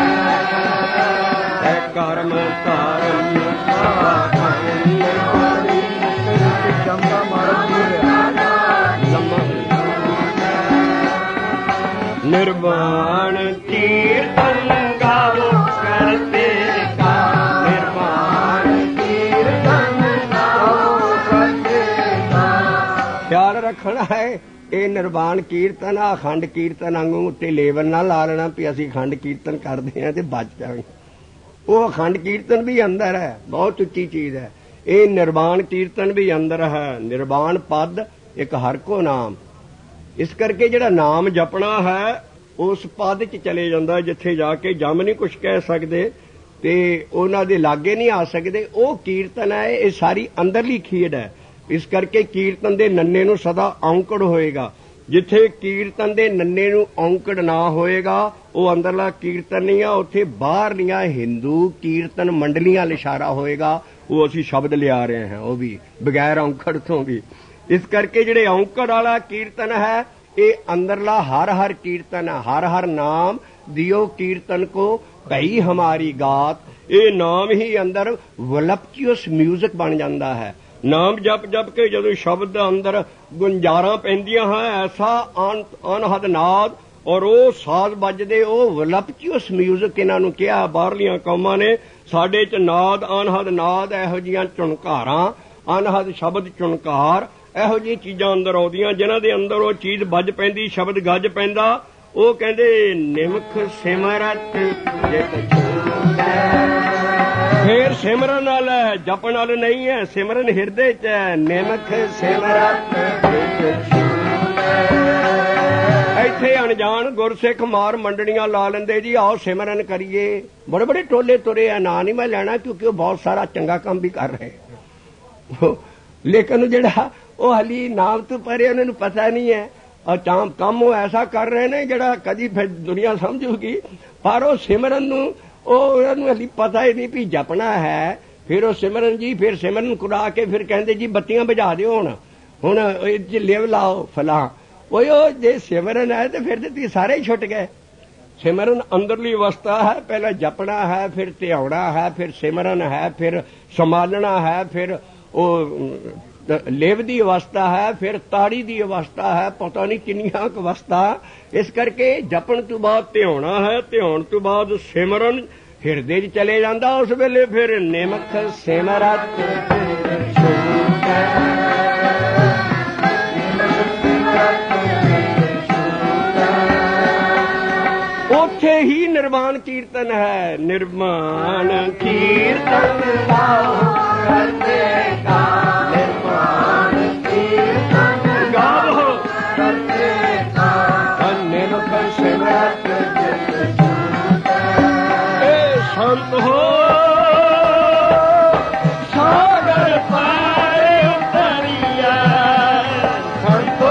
ਹੈ। ਕਰਮ ਧਰਮ ਪਖੰਡ ਜਮ ਦਾ ਮਾਰਗ ਨਿਰਵਾਣ ਕੀਰਤਨ ਗਾਵੋ ਕਰਤੇ ਕਾ। ਨਿਰਵਾਣ ਕੀਰਤਨ ਗਾਵੋ ਕਰਤੇ ਕਾ। ਖਿਆਲ ਰੱਖਣਾ ਹੈ ਇਹ ਨਿਰਵਾਣ ਕੀਰਤਨ ਆ ਅਖੰਡ ਕੀਰਤਨ ਵਾਂਗੂ ਉੱਤੇ ਲੇਵਲ ਨਾ ਲਾ ਲੈਣਾ ਵੀ ਅਸੀਂ ਅਖੰਡ ਕੀਰਤਨ ਕਰਦੇ ਹਾਂ ਤੇ ਬਚ ਜਾਵਾਂਗੇ। ਉਹ ਅਖੰਡ ਕੀਰਤਨ ਵੀ ਅੰਦਰ ਹੈ, ਬਹੁਤ ਉੱਚੀ ਚੀਜ਼ ਹੈ। ਇਹ ਨਿਰਵਾਣ ਕੀਰਤਨ ਵੀ ਅੰਦਰ ਹੈ। ਨਿਰਵਾਣ ਪਦ ਇੱਕ ਹਰ ਕੋ ਨਾਮ। ਇਸ ਕਰਕੇ ਜਿਹੜਾ ਨਾਮ ਜਪਣਾ ਹੈ ਉਸ ਪਦ 'ਚ ਚਲੇ ਜਾਂਦਾ, ਜਿੱਥੇ ਜਾ ਕੇ ਜਮ ਨਹੀਂ ਕੁਛ ਕਹਿ ਸਕਦੇ ਤੇ ਉਹਨਾਂ ਦੇ ਲਾਗੇ ਨਹੀਂ ਆ ਸਕਦੇ। ਉਹ ਕੀਰਤਨ ਹੈ, ਇਹ ਸਾਰੀ ਅੰਦਰਲੀ ਖੇਡ ਹੈ। ਇਸ ਕਰਕੇ ਕੀਰਤਨ ਦੇ ਨੰਨੇ ਨੂੰ ਸਦਾ ਔਂਕੜ ਹੋਏਗਾ। ਜਿੱਥੇ ਕੀਰਤਨ ਦੇ ਨੰਨੇ ਨੂੰ ਔਂਕੜ ਨਾ ਹੋਏਗਾ ਉਹ ਅੰਦਰਲਾ ਕੀਰਤਨ ਨਹੀਂ ਆ। ਉੱਥੇ ਬਾਹਰਲੀਆਂ ਹਿੰਦੂ ਕੀਰਤਨ ਮੰਡਲੀਆਂ ਇਸ਼ਾਰਾ ਹੋਏਗਾ। ਉਹ ਅਸੀਂ ਸ਼ਬਦ ਲਿਆ ਰਹੇ ਹਾਂ, ਉਹ ਵੀ ਬਗੈਰ ਔਂਕੜ ਤੋਂ ਵੀ। ਇਸ ਕਰਕੇ ਜਿਹੜੇ ਔਂਕੜ ਵਾਲਾ ਕੀਰਤਨ ਹੈ ਇਹ ਅੰਦਰਲਾ ਹਰ ਹਰ ਕੀਰਤਨ ਹੈ। ਹਰ ਹਰ ਨਾਮ ਦਿਓ ਕੀਰਤਨ ਕੋ ਭਈ ਹਮਾਰੀ ਗਾਤ। ਇਹ ਨਾਮ ਹੀ ਅੰਦਰ ਵਲਪਚੂਅਸ ਮਿਊਜ਼ਿਕ ਬਣ ਜਾਂਦਾ ਹੈ। ਨਾਮ ਜਪ ਜਪ ਕੇ ਜਦੋਂ ਸ਼ਬਦ ਅੰਦਰ ਗੁੰਜਾਰਾਂ ਪੈਂਦੀਆਂ ਹੈ, ਐਸਾ ਅਨਹਦ ਨਾਦ ਔਰ ਉਹ ਸਾਜ਼ ਵੱਜਦੇ, ਉਹ ਵਲਪਚੂਅਸ ਮਿਊਜ਼ਿਕ ਇਹਨਾਂ ਨੂੰ ਕਿਹਾ ਬਾਹਰਲੀਆਂ ਕੌਮਾਂ ਨੇ। ਸਾਡੇ 'ਚ ਨਾਦ, ਅਨਹਦ ਨਾਦ, ਇਹੋ ਜਿਹੀਆਂ ਝੁਣਕਾਰਾਂ, ਅਨਹਦ ਸ਼ਬਦ ਝੁਣਕਾਰ, ਇਹੋ ਜਿਹੀਆਂ ਚੀਜ਼ਾਂ ਅੰਦਰ ਆਉਂਦੀਆਂ ਜਿਨ੍ਹਾਂ ਦੇ ਅੰਦਰ ਉਹ ਚੀਜ਼ ਵੱਜ ਪੈਂਦੀ, ਸ਼ਬਦ ਗੱਜ ਪੈਂਦਾ। ਉਹ ਕਹਿੰਦੇ ਨਿਮਖ ਸਿਮਰਤ ਜਿਤ ਫੇਰ ਸਿਮਰਨ ਨਾਲ ਹੈ, ਜਪਣ ਨਾਲ ਨਹੀਂ ਹੈ। ਸਿਮਰਨ ਹਿਰਦੇ 'ਚ ਹੈ। ਨਿਮਖ ਸਿਮਰਤ ਇੱਥੇ ਅਣਜਾਣ ਗੁਰਸਿੱਖ ਮਾਰ ਮੰਡਣੀਆਂ ਲਾ ਲੈਂਦੇ ਜੀ, ਆਓ ਸਿਮਰਨ ਕਰੀਏ। ਬੜੇ ਬੜੇ ਟੋਲੇ ਤੁਰੇ ਆ, ਨਾਂ ਨਹੀਂ ਮੈਂ ਲੈਣਾ ਕਿਉਂਕਿ ਉਹ ਬਹੁਤ ਸਾਰਾ ਚੰਗਾ ਕੰਮ ਵੀ ਕਰ ਰਹੇ, ਲੇਕਿਨ ਜਿਹੜਾ ਉਹ ਹਲੀ ਨਾਮ ਤੋਂ ਪਰੇ ਉਹਨਾਂ ਨੂੰ ਪਤਾ ਨਹੀਂ ਹੈ। ਔਰ ਕੰਮ ਉਹ ਐਸਾ ਕਰ ਰਹੇ ਨੇ ਜਿਹੜਾ ਕਦੀ ਫਿਰ ਦੁਨੀਆ ਸਮਝੂਗੀ, ਪਰ ਉਹ ਸਿਮਰਨ ਨੂੰ ਉਹਨਾਂ ਨੂੰ ਹਲੀ ਪਤਾ ਹੀ ਨਹੀਂ ਵੀ ਜਪਣਾ ਹੈ। ਫਿਰ ਉਹ ਸਿਮਰਨ ਜੀ, ਫਿਰ ਸਿਮਰਨ ਕਰਾ ਕੇ ਫਿਰ ਕਹਿੰਦੇ ਜੀ ਬੱਤੀਆਂ ਬੁਝਾ ਦਿਓ, ਹੁਣ ਇਹ 'ਚ ਲਿਵ ਲਾਓ ਫਲਾਂ। ਉਹ ਜੇ ਸਿਮਰਨ ਹੈ ਤੇ ਫਿਰ ਤੇ ਸਾਰੇ ਹੀ ਛੁੱਟ ਗਏ। ਸਿਮਰਨ ਅੰਦਰਲੀ ਅਵਸਥਾ ਹੈ, ਪਹਿਲਾਂ ਜਪਣਾ ਹੈ, ਫਿਰ ਧਿਆਉਣਾ ਹੈ, ਫਿਰ ਸਿਮਰਨ ਹੈ, ਫਿਰ ਸੰਭਾਲਣਾ ਹੈ, ਫਿਰ ਉਹ ਲੇਵ ਦੀ ਅਵਸਥਾ ਹੈ, ਫਿਰ ਤਾੜੀ ਦੀ ਅਵਸਥਾ ਹੈ, ਪਤਾ ਨਹੀਂ ਕਿੰਨੀਆਂ ਕੁ ਅਵਸਥਾ। ਇਸ ਕਰਕੇ ਜਪਣ ਤੋਂ ਬਾਅਦ ਧਿਆਉਣਾ ਹੈ, ਧਿਆਉਣ ਤੋਂ ਬਾਅਦ ਸਿਮਰਨ ਹਿਰਦੇ 'ਚ ਚਲੇ ਜਾਂਦਾ। ਉਸ ਵੇਲੇ ਫਿਰ ਨਿਮਖ ਸਿਮਰਤ ਉੱਥੇ ਹੀ ਨਿਰਵਾਣ ਕੀਰਤਨ ਹੈ। ਨਿਰਵਾਣ ਕੀਰਤਨ ਗਾਓ ਕਰਦੇ ਗਾ, ਨਿਰਵਾਣ ਕੀਰਤਨ ਗਾਓ ਕਰਦੇ ਗਾ, ਨਿਮਖ ਸਿਮਰਤ ਜਿਤ ਏ ਸੰਤ ਹੋ ਸਾਗਰ ਪਾਰੇ ਉਤਰੀਆ, ਸੰਤੋ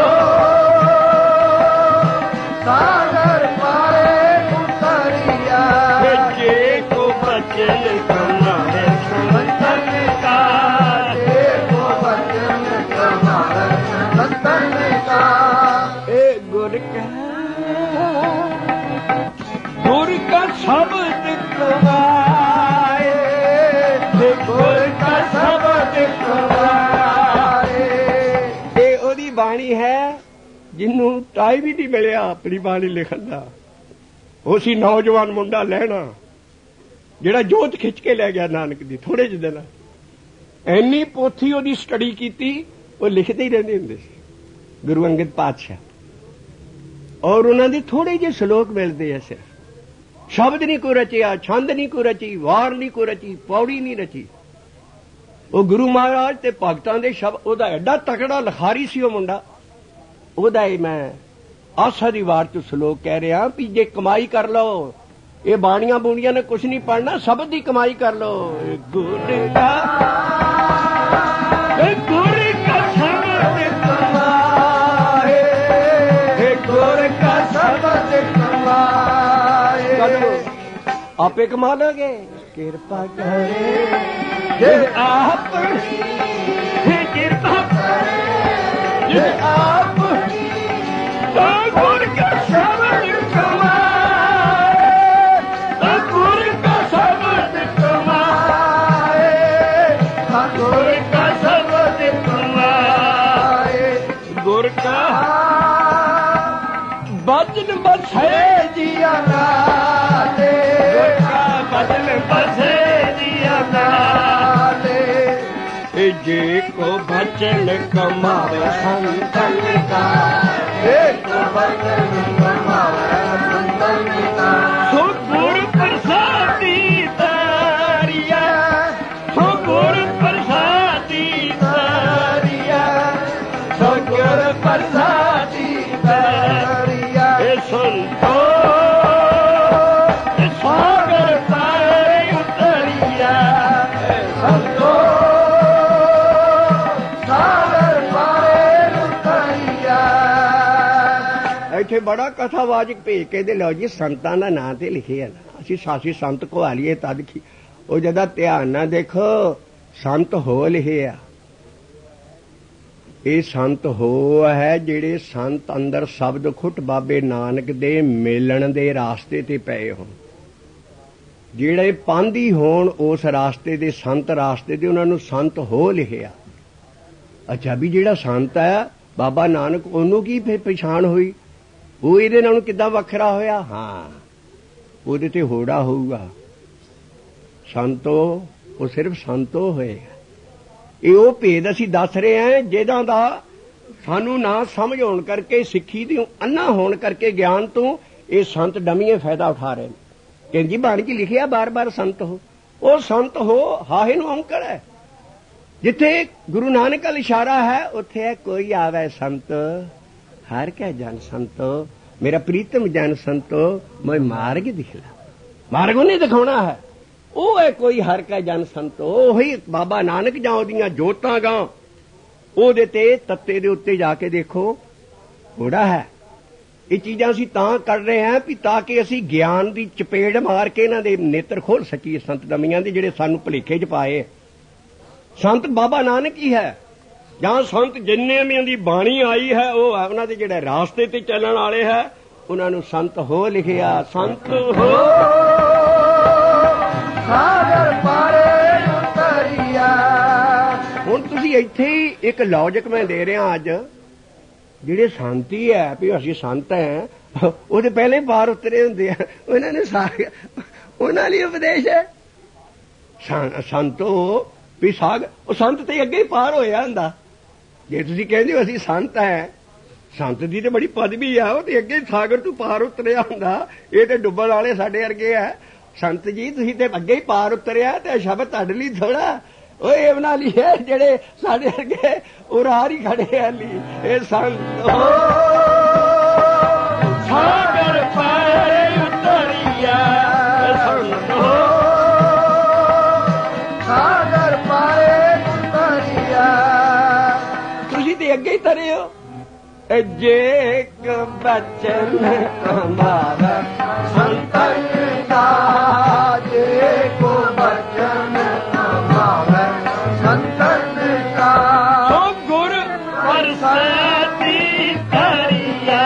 ਸਾਗਰ ਪਾਰੇ ਉਤਰੀਆ, ਜੇ ਕੋ ਬਚਨ ਕਮਾਏ ਸੰਤਨ ਕਾ, ਜੇ ਕੋ ਬਚਨ ਕਮਾਏ ਸੰਤਨ ਕਾ। ਇਹ ਗੁਰ ਕਾ ਸ਼ਬਦ ਕਮਾਏ, ਗੁਰ ਕਾ ਸ਼ਬਦ ਕਮਾਏ। ਇਹ ਉਹਦੀ ਬਾਣੀ ਹੈ ਜਿਹਨੂੰ ਟਾਈਮ ਹੀ ਨਹੀਂ ਮਿਲਿਆ ਆਪਣੀ ਬਾਣੀ ਲਿਖਣ ਦਾ। ਉਹ ਸੀ ਨੌਜਵਾਨ ਮੁੰਡਾ ਲਹਿਣਾ ਜਿਹੜਾ ਜੋਤ ਖਿੱਚ ਕੇ ਲੈ ਗਿਆ ਨਾਨਕ ਦੀ ਥੋੜੇ ਜਿਹੇ ਦਿਨ। ਇੰਨੀ ਪੋਥੀ ਉਹਦੀ ਸਟੱਡੀ ਕੀਤੀ, ਉਹ ਲਿਖਦੇ ਹੀ ਰਹਿੰਦੇ ਹੁੰਦੇ ਸੀ ਗੁਰੂ ਅੰਗਦ ਪਾਤਸ਼ਾਹ। ਔਰ ਉਹਨਾਂ ਦੇ ਥੋੜੇ ਜਿਹੇ ਸ਼ਲੋਕ ਮਿਲਦੇ ਆ, ਸਿਰਫ ਸ਼ਬਦ ਨਹੀਂ ਕੋਈ ਰਚਿਆ, ਛੰਦ ਨਹੀਂ ਕੋਈ ਰਚੀ, ਵਾਰ ਨਹੀਂ ਕੋਈ ਰਚੀ, ਪੌੜੀ ਨਹੀਂ ਰਚੀ। ਉਹ ਗੁਰੂ ਮਹਾਰਾਜ ਤੇ ਭਗਤਾਂ ਦੇ ਸ਼ਬਦ, ਉਹਦਾ ਐਡਾ ਤਕੜਾ ਲਿਖਾਰੀ ਸੀ ਉਹ ਮੁੰਡਾ। ਉਹਦਾ ਹੀ ਮੈਂ ਆਸਾ ਦੀ ਵਾਰ ਚ ਸ਼ਲੋਕ ਕਹਿ ਰਿਹਾ ਵੀ ਜੇ ਕਮਾਈ ਕਰ ਲਓ, ਇਹ ਬਾਣੀਆਂ ਬੂਣੀਆਂ ਨੇ ਕੁਛ ਨਹੀਂ ਪੜਨਾ, ਸ਼ਬਦ ਦੀ ਕਮਾਈ ਕਰ ਲਓ। ਗੁਰ ਕਾ ਸ਼ਬਦ ਕਮਾਏ, ਗੁਰ ਕਾ ਸ਼ਬਦ ਕਮਾਏ। ਆਪੇ ਕਮਾ ਲੋਗੇ, ਕਿਰਪਾ ਕਰੇ ਜੇ ਆਪ, ਕਿਰਪਾ ਕਰੇ ਜੇ ਆਪ, ਗੁਰ ਕਾ ਸ਼ਬਦ ਕਮਾਏ, ਗੁਰ ਕਾ ਸ਼ਬਦ ਕਮਾਏ, ਗੁਰ ਕਾ ਸ਼ਬਦ ਕਮਾਏ। ਗੁਰ ਕਾ ਬਚਨ ਬਸੇ ਜੀਆ ਨਾਲੇ, ਗੁਰ ਕਾ ਬਚਨ ਬਸੇ ਜੀਆ ਨਾਲੇ। ਜੇ ਕੋ ਬਚਨ ਕਮਾਵੇ ਸੰਤਨ ਕਾ, ਜੇ ਕੋ ਬਚਨ ਕਮਾਵੇ ਸੰਤਨ ਕਾ। ਸੋ ਗੁਰ ਪ੍ਰਸਾਦੀ ਤਾਰੀਆ, ਸੋ ਗੁਰ ਪ੍ਰਸਾਦੀ ਤਾਰੀਆ, ਸੋ ਗੁਰ ਪ੍ਰਸਾਦੀ ਤਾਰੀਆ। ਇਹ ਸੰਤੋ ਸਾਗਰ ਪਾਰੇ ਉਤਰੀਆ, ਸੰਤੋ ਸਾਗਰ ਪਾਰੇ ਉਤਰੀਆ। ਇੱਥੇ ਬੜਾ ਕਥਾਵਾਚਕ ਭੇਜ ਕੇ ਦੇ ਲਓ ਜੀ, ਸੰਤਾਂ ਦਾ ਨਾਂ ਤੇ ਲਿਖਿਆ ਨਾ, ਅਸੀਂ ਸਾਸੀ ਸੰਤ ਕੋ ਆਲੀਏ ਤਦ ਕੀ। ਉਹ ਜਦਾ ਧਿਆਨ ਨਾਲ ਦੇਖੋ, ਸੰਤ ਹੋ ਲਿਖੇ ਆ। ਇਹ ਸੰਤ ਹੋ ਹੈ ਜਿਹੜੇ ਸੰਤ ਅੰਦਰ ਸ਼ਬਦ ਖੁੱਟ ਬਾਬੇ ਨਾਨਕ ਦੇ ਮੇਲਣ ਦੇ ਰਾਸਤੇ ਤੇ ਪਏ ਹੋਣ, ਜਿਹੜੇ ਪਾਂਧੀ ਹੋਣ ਉਸ ਰਾਸਤੇ ਦੇ, ਸੰਤ ਰਾਸਤੇ ਦੇ, ਉਹਨਾਂ ਨੂੰ ਸੰਤ ਹੋ ਲਿਖਿਆ। ਅੱਛਾ ਵੀ ਜਿਹੜਾ ਸੰਤ ਹੈ ਬਾਬਾ ਨਾਨਕ, ਉਹਨੂੰ ਕੀ ਫਿਰ ਪਛਾਣ ਹੋਈ ਉਹ ਇਹਦੇ ਨਾਲੋਂ ਕਿੱਦਾਂ ਵੱਖਰਾ ਹੋਇਆ? ਹਾਂ, ਉਹਦੇ ਤੇ ਹੋੜਾ ਹੋਊਗਾ। ਸੰਤੋ ਉਹ ਸਿਰਫ ਸੰਤੋ ਹੋਏਗਾ। ਇਹ ਉਹ ਭੇਦ ਅਸੀਂ ਦੱਸ ਰਹੇ ਹਾਂ ਜਿਹਦਾ ਦਾ ਸਾਨੂੰ ਨਾ ਸਮਝ ਹੋਣ ਕਰਕੇ, ਸਿੱਖੀ ਦੀ ਅੰਨਾ ਹੋਣ ਕਰਕੇ, ਗਿਆਨ ਤੋਂ ਇਹ ਸੰਤ ਡਮੀਏ ਫਾਇਦਾ ਉਠਾ ਰਹੇ ਨੇ। ਕਹਿੰਦੇ ਜੀ ਬਾਣੀ 'ਚ ਲਿਖਿਆ ਬਾਰ-ਬਾਰ ਸੰਤ ਹੋ। ਉਹ ਸੰਤ ਹੋ ਹਾਹੇ ਨੂੰ ਔਂਕੜ ਹੈ। ਜਿੱਥੇ ਗੁਰੂ ਨਾਨਕ ਦਾ ਇਸ਼ਾਰਾ ਹੈ ਉੱਥੇ ਹੈ ਕੋਈ ਆਵੇ ਸੰਤ ਹਰ ਕੈ ਜਨ ਸੰਤੋ, ਮੇਰਾ ਪ੍ਰੀਤਮ ਜਨ ਸੰਤੋ, ਮੈਂ ਮਾਰਗ ਦਿਖਲਾ। ਮਾਰਗ ਉਹਨੇ ਦਿਖਾਉਣਾ ਹੈ। ਉਹ ਹੈ ਕੋਈ ਹਰ ਕੈ ਜਨ ਸੰਤੋ। ਉਹੀ ਬਾਬਾ ਨਾਨਕ ਜਾਂ ਉਹਦੀਆਂ ਜੋਤਾਂ ਗਾਂ ਉਹਦੇ ਤੇ ਤੱਤੇ ਦੇ ਉੱਤੇ ਜਾ ਕੇ ਦੇਖੋ ਘੋੜਾ ਹੈ। ਇਹ ਚੀਜ਼ਾਂ ਅਸੀਂ ਤਾਂ ਕਰ ਰਹੇ ਹਾਂ ਵੀ ਤਾਂ ਕਿ ਅਸੀਂ ਗਿਆਨ ਦੀ ਚਪੇੜ ਮਾਰ ਕੇ ਇਹਨਾਂ ਦੇ ਨੇਤਰ ਖੋਲ ਸਕੀਏ ਸੰਤ ਦਮੀਆਂ ਦੇ, ਜਿਹੜੇ ਸਾਨੂੰ ਭੁਲੇਖੇ 'ਚ ਪਾਏ। ਸੰਤ ਬਾਬਾ ਨਾਨਕ ਹੀ ਹੈ ਜਾਂ ਸੰਤ ਜਿੰਨੇ ਵੀ ਦੀ ਬਾਣੀ ਆਈ ਹੈ ਉਹ ਹੈ ਉਹਨਾਂ ਦੇ ਜਿਹੜੇ ਰਾਸਤੇ ਤੇ ਚੱਲਣ ਵਾਲੇ ਹੈ, ਉਹਨਾਂ ਨੂੰ ਸੰਤ ਹੋ ਲਿਖਿਆ। ਸੰਤ ਹੋ ਸਾਗਰ ਪਾਰੇ ਉਤਰਿਆ। ਹੁਣ ਤੁਸੀਂ ਇੱਥੇ ਹੀ ਇੱਕ ਲੌਜਿਕ ਮੈਂ ਦੇ ਰਿਹਾ ਅੱਜ, ਜਿਹੜੇ ਸੰਤੀ ਹੈ ਵੀ ਅਸੀਂ ਸੰਤ ਹੈ, ਉਹਦੇ ਪਹਿਲੇ ਪਾਰ ਉਤਰੇ ਹੁੰਦੇ ਆ। ਉਹਨਾਂ ਨੇ ਸਾਰੇ ਉਹਨਾਂ ਲਈ ਉਪਦੇਸ਼ ਹੈ ਸੰਤੋ ਵੀ ਸਾਗ, ਉਹ ਸੰਤ ਤੇ ਅੱਗੇ ਹੀ ਪਾਰ ਹੋਇਆ ਹੁੰਦਾ। ਜੇ ਤੁਸੀਂ ਕਹਿੰਦੇ ਹੋ ਅਸੀਂ ਸੰਤ ਹੈ, ਸੰਤ ਦੀ ਤੇ ਬੜੀ ਪਦਵੀ ਆ, ਉਹ ਤੇ ਅੱਗੇ ਸਾਗਰ ਤੋਂ ਪਾਰ ਉਤਰਿਆ ਹੁੰਦਾ। ਇਹ ਤੇ ਡੁੱਬਣ ਵਾਲੇ ਸਾਡੇ ਵਰਗੇ ਆ। ਸੰਤ ਜੀ ਤੁਸੀਂ ਤੇ ਅੱਗੇ ਹੀ ਪਾਰ ਉਤਰਿਆ, ਤੇ ਸ਼ਬਦ ਤੁਹਾਡੇ ਲਈ ਥੋੜਾ ਓਏ ਇਹ ਬਣਾ ਲਈ ਹੈ ਜਿਹੜੇ ਸਾਡੇ ਵਰਗੇ ਉਰਾਰ ਹੀ ਖੜੇ ਆ ਲਈ। ਇਹ ਸੰਤ ਸਾਗਰ ਪਾਰੇ ਉਤਰਿਆ, ਸੰਤ ਸਾਗਰ ਪਾਰੇ ਉਤਰਿਆ। ਤੁਸੀਂ ਤੇ ਅੱਗੇ ਹੀ ਤਰੇ ਹੋ। ਜੇ ਇੱਕ ਬਚਨ ਕਮਾਵੇ ਸੰਤਨ ਦਾ, ਜੇ ਕੋ ਬਚਨ ਕਮਾਵੇ ਸੰਤਨ ਦਾ, ਸੋ ਗੁਰ ਪ੍ਰਸਾਦੀ ਧਰਿਆ,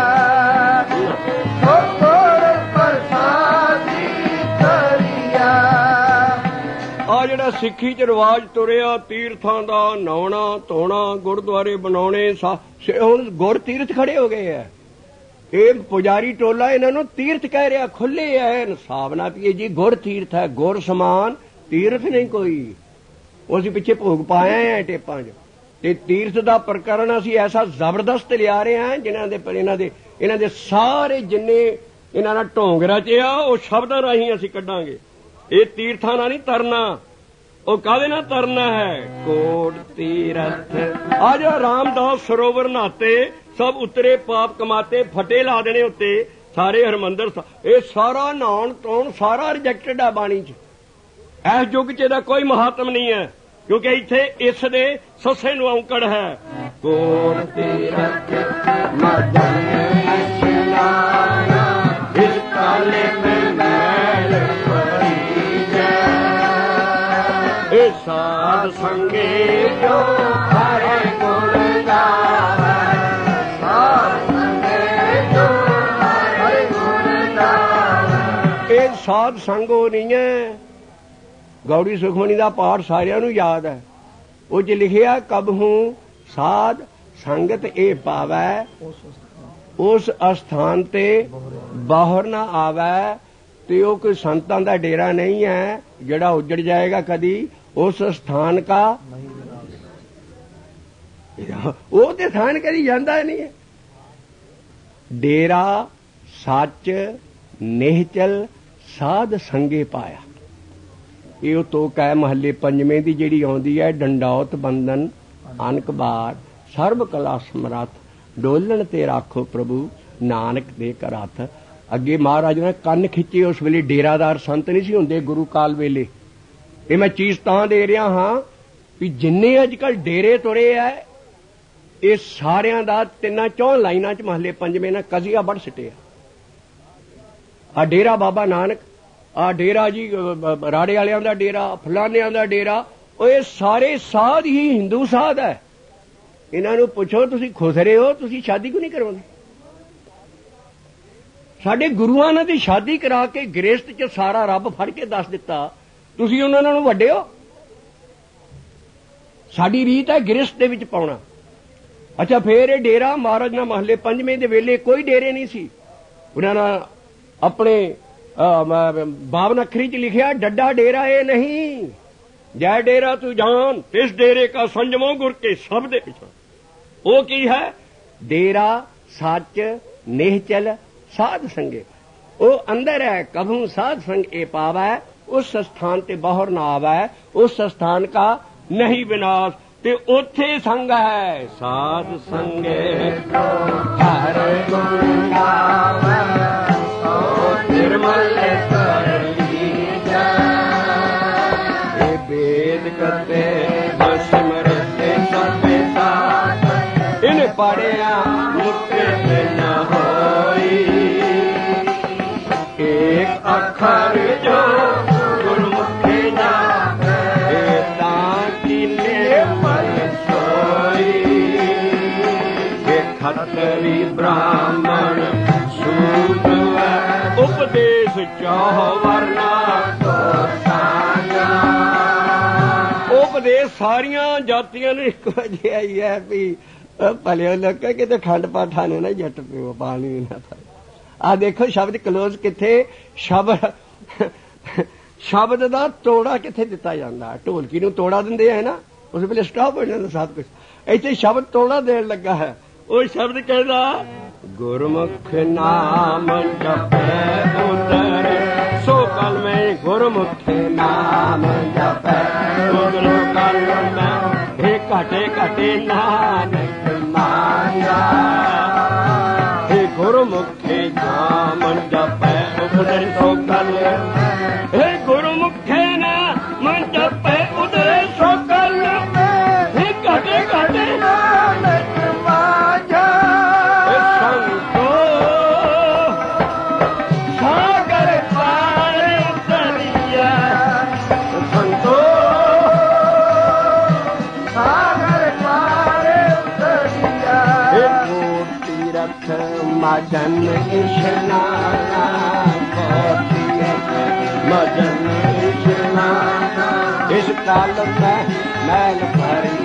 ਸੋ ਗੁਰ ਪ੍ਰਸਾਦੀ ਧਰਿਆ। ਆ ਜਿਹੜਾ ਸਿੱਖੀ 'ਚ ਰਿਵਾਜ ਤੁਰਿਆ ਤੀਰਥਾਂ ਦਾ, ਨਹਾਉਣਾ ਧੋਣਾ, ਗੁਰਦੁਆਰੇ ਬਣਾਉਣੇ, ਹੁਣ ਗੁਰ ਤੀਰਥ ਖੜੇ ਹੋ ਗਏ ਆ। ਇਹ ਪੁਜਾਰੀ ਟੋਲਾ ਇਹਨਾਂ ਨੂੰ ਤੀਰਥ ਕਹਿ ਰਿਹਾ, ਖੁੱਲੇ ਐ ਹਿਸਾਬ ਨਾ ਪੀਏ ਜੀ। ਗੁਰ ਤੀਰਥ ਹੈ, ਗੁਰ ਸਮਾਨ ਤੀਰਥ ਨਹੀਂ ਕੋਈ। ਉਹ ਅਸੀਂ ਪਿੱਛੇ ਭੋਗ ਪਾਇਆ ਹੈ ਟੇਪਾਂ 'ਚ, ਤੇ ਤੀਰਥ ਦਾ ਪ੍ਰਕਰਨ ਅਸੀਂ ਐਸਾ ਜ਼ਬਰਦਸਤ ਲਿਆ ਰਹੇ ਹਾਂ ਇਹਨਾਂ ਦੇ ਸਾਰੇ ਜਿੰਨੇ ਇਹਨਾਂ ਦਾ ਢੋਂਗ ਰਚਿਆ ਉਹ ਸ਼ਬਦਾਂ ਰਾਹੀਂ ਅਸੀਂ ਕੱਢਾਂਗੇ। ਇਹ ਤੀਰਥਾਂ ਨਾਲ ਨਹੀਂ ਤਰਨਾ। ਉਹ ਕਾਹਦੇ ਨਾਲ ਤਰਨਾ ਹੈ? ਕੋਟ ਤੀਰਥ। ਆ ਜਾ ਰਾਮਦਾਸ ਸਰੋਵਰ ਨਹਾਤੇ, ਸਭ ਉਤਰੇ ਪਾਪ ਕਮਾਤੇ, ਫਟੇ ਲਾ ਦੇਣੇ ਉੱਤੇ ਸਾਰੇ ਹਰਮੰਦਰ। ਇਹ ਸਾਰਾ ਨਹਾਉਣ ਧੋਣ ਸਾਰਾ ਰਿਜੈਕਟਡ ਆ ਬਾਣੀ 'ਚ। ਇਸ ਯੁੱਗ 'ਚ ਇਹਦਾ ਕੋਈ ਮਹਾਤਮ ਨਹੀਂ ਹੈ, ਕਿਉਂਕਿ ਇੱਥੇ ਇਸ ਦੇ ਸੱਸੇ ਨੂੰ ਔਂਕੜ ਹੈ। ਕੋਟ ਤੀਰਥ ਮਦਨ ਇਸ਼ਨਾਨਾ, ਇਸ ਕਾਲੇ ਮੈਂ ਮੈਲ ਪਰੀ ਜੈ, ਇਹ ਸਾਧ ਸੰਗੇ ਜੋ ਹਰੇ ਗੁਣ ਗਾਵੇ, ਸਾਧ ਸੰਗੇ ਜੋ ਹਰੇ ਗੁਣ ਗਾਵੇ। ਇਹ ਸਾਧ ਸੰਗੋ ਨਹੀਂ ਹੈ। ਗੌੜੀ ਸੁਖਮਨੀ ਦਾ ਪਾਠ ਸਾਰਿਆਂ ਨੂੰ ਯਾਦ ਹੈ। ਉਹ 'ਚ ਲਿਖਿਆ ਕਬਹੂ ਸਾਧ ਸੰਗਤ ਇਹ ਪਾਵੈ, ਉਸ ਅਸਥਾਨ ਤੇ ਬਾਹਰ ਨਾ ਆਵੈ। ਤੇ ਉਹ ਕੋਈ ਸੰਤਾਂ ਦਾ ਡੇਰਾ ਨਹੀਂ ਹੈ ਜਿਹੜਾ ਉੱਜੜ ਜਾਏਗਾ ਕਦੀ। ਉਸ ਸਥਾਨ ਕਾ ਉਹ ਤੇ ਸਥਾਨ ਕਦੀ ਜਾਂਦਾ ਨਹੀਂ ਹੈ। ਡੇਰਾ ਸੱਚ ਨਿਹਚਲ ਸਾਧ ਸੰਗੇ ਪਾਇਆ। ਇਹ ਉਹ ਤੋਕ ਹੈ ਮਹੱਲੇ ਪੰਜਵੇਂ ਦੀ ਜਿਹੜੀ ਆਉਂਦੀ ਹੈ, ਡੰਡੌਤ ਬੰਦਨ ਅਨਕ ਬਾਰ ਸਰਬ ਕਲਾ ਸਮਰੱਥ, ਡੋਲਣ ਤੇ ਰਾਖੋ ਪ੍ਰਭੂ ਨਾਨਕ ਦੇ ਘਰ ਹੱਥ। ਅੱਗੇ ਮਹਾਰਾਜ ਨੇ ਕੰਨ ਖਿੱਚੇ। ਉਸ ਵੇਲੇ ਡੇਰਾਦਾਰ ਸੰਤ ਨਹੀਂ ਸੀ ਹੁੰਦੇ ਗੁਰੂ ਕਾਲ ਵੇਲੇ। ਇਹ ਮੈਂ ਚੀਜ਼ ਤਾਂ ਦੇ ਰਿਹਾ ਹਾਂ ਵੀ ਜਿੰਨੇ ਅੱਜ ਕੱਲ੍ਹ ਡੇਰੇ ਤੁਰੇ ਆ, ਇਹ ਸਾਰਿਆਂ ਦਾ 3-4 ਲਾਈਨਾਂ 'ਚ ਮਹੱਲੇ ਪੰਜਵੇਂ ਨਾਲ ਕਜ਼ੀਆ ਵੱਢ ਸਿੱਟਿਆ। ਆ ਡੇਰਾ ਬਾਬਾ ਨਾਨਕ, ਆ ਡੇਰਾ ਜੀ ਰਾੜੇ ਵਾਲਿਆਂ ਦਾ ਡੇਰਾ, ਫਲਾਨਿਆਂ ਦਾ ਡੇਰਾ, ਉਹ ਇਹ ਸਾਰੇ ਸਾਧ ਹੀ ਹਿੰਦੂ ਸਾਧ ਹੈ। ਇਹਨਾਂ ਨੂੰ ਪੁੱਛੋ ਤੁਸੀਂ ਖੁਸਰੇ ਹੋ, ਤੁਸੀਂ ਸ਼ਾਦੀ ਕਿਉਂ ਨਹੀਂ ਕਰਵਾਉਂਦੇ? ਸਾਡੇ ਗੁਰੂਆਂ ਨੇ ਦੀ ਸ਼ਾਦੀ ਕਰਾ ਕੇ ਗ੍ਰਸਤ 'ਚ ਸਾਰਾ ਰੱਬ ਫੜ ਕੇ ਦੱਸ ਦਿੱਤਾ, ਤੁਸੀਂ ਉਹਨਾਂ ਨੂੰ ਵੱਡੇ ਹੋ। ਸਾਡੀ ਰੀਤ ਹੈ ਗ੍ਰਸਤ ਦੇ ਵਿੱਚ ਪਾਉਣਾ। ਅੱਛਾ, ਫੇਰ ਇਹ ਡੇਰਾ ਮਹਾਰਾਜ ਨਾ ਮਹੱਲੇ ਪੰਜਵੇਂ ਦੇ ਵੇਲੇ ਕੋਈ ਡੇਰੇ ਨਹੀਂ ਸੀ। ਉਹਨਾਂ ਨੇ ਆਪਣੇ ਬਾਵਨ ਅੱਖਰੀ ਚ ਲਿਖਿਆ ਡੱਡਾ ਡੇਰਾ ਇਹ ਨਹੀਂ, ਜੈ ਡੇਰਾ ਤੂੰ ਜਾਨ ਇਸ ਡੇਰੇ ਕਾ ਸੰਜਮੋ ਗੁਰ ਕੇ ਸਭ ਦੇ ਪਿਛਾਂ। ਉਹ ਕੀ ਹੈ? ਡੇਰਾ ਸੱਚ ਨਿਹਚਲ ਸਾਧ ਸੰਗੇ। ਉਹ ਅੰਦਰ ਹੈ, ਕਭੂ ਸਾਧ ਸੰਗ ਇਹ ਪਾਵੈ, ਉਸ ਸਥਾਨ ਤੇ ਬਾਹਰ ਨਾ ਆਵੈ, ਉਸ ਸਥਾਨ ਕਾ ਨਹੀਂ ਵਿਨਾਸ਼। ਤੇ ਉੱਥੇ ਸੰਗ ਹੈ ਸਾਧ ਸੰਗੇ ਹਰ ਗੁਣ ਗਾਵੈ, ਨਿਰਮਲ ਕਰ ਲੀਜੈ। ਇਹ ਵੇਦ ਕਤੇ ਸਿਮਰਤੇ ਸਭੇ ਸਾਥ, ਇਹਨੇ ਪੜਿਆ ਮੁਕਤ ਨ ਹੋਈ। ਏਕ ਅੱਖਰ ਜੋ ਗੁਰਮੁਖੇ ਜਾਪੈ, ਇਹ ਤਾਂ ਕੀਨੇ ਮਨ ਸੋਈ। ਇਹ ਖੱਤਰੀ ਬ੍ਰਾਹਮਣ ਸੂਦ ਉਪਦੇਸ਼ ਚਾਹੁ ਵਰਨਾ ਕੋ ਸਾਂਝਾ। ਉਪਦੇਸ਼ ਸਾਰੀਆਂ ਜਾਤੀਆਂ ਨੂੰ ਇੱਕੋ ਜਿਹਾ ਹੀ ਹੈ ਵੀ ਭਲਿਓ ਲੋਕਾਂ ਕਿਤੇ ਖੰਡ ਪਾਠਾਂ ਨੇ ਨਾ ਜੱਟ ਪਿਓ ਪਾਣੀ ਨਾ ਪਾਏ। ਆ ਦੇਖੋ ਸ਼ਬਦ ਕਲੋਜ਼ ਕਿੱਥੇ, ਸ਼ਬਦ ਦਾ ਤੋੜਾ ਕਿੱਥੇ ਦਿੱਤਾ ਜਾਂਦਾ। ਢੋਲਕੀ ਨੂੰ ਤੋੜਾ ਦਿੰਦੇ ਹੈ ਨਾ, ਉਸ ਵੇਲੇ ਸਟਾਪ ਹੋ ਜਾਂਦਾ ਸਭ ਕੁਝ। ਇੱਥੇ ਸ਼ਬਦ ਤੋੜਾ ਦੇਣ ਲੱਗਾ ਹੈ। ਉਹ ਸ਼ਬਦ ਕਹਿੰਦਾ ਗੁਰਮੁਖ ਨਾਮ ਜਪੈ ਉਤਰ, ਸੋ ਕਲ ਮੈਂ ਗੁਰਮੁਖ ਨਾਮ ਜਪੈ ਉਤਰ, ਕਲ ਮੈਂ ਇਹ ਘਟੇ ਘਟੇ ਨਾਨਕ ਮਾਇਆ। ਇਹ ਗੁਰਮੁਖ ਨਾਮ ਜਪੈ ਉਤਰ, ਸੋ ਕਲ ਇਹ ਗੁਰਮੁਖ ਨਾਮ ਜਪੈ ਉਤਰ, ਸੋ ਕਲ ਇਹ ਘਟੇ ਘਟੇ ਨਾਨਕ ਮਾਇਆ। ਸੰਤੋ ਸਾਗਰ ਪਾਰ ਉਤਰਿਆ, ਸੰਤੋ ਸਾਗਰ ਪਾਰ ਉਤਰਿਆ। ਇਹ ਕੋਟ ਤੀਰਥ ਮਜਨ ਇਸ਼ਨਾਨਾ, ਕੋਟ ਤੀਰਥ ਮਜਨ ਇਸ਼ਨਾਨਾ। ਇਸ ਕਾਲ ਮੈਂ ਮੈਲ ਭਰੀ।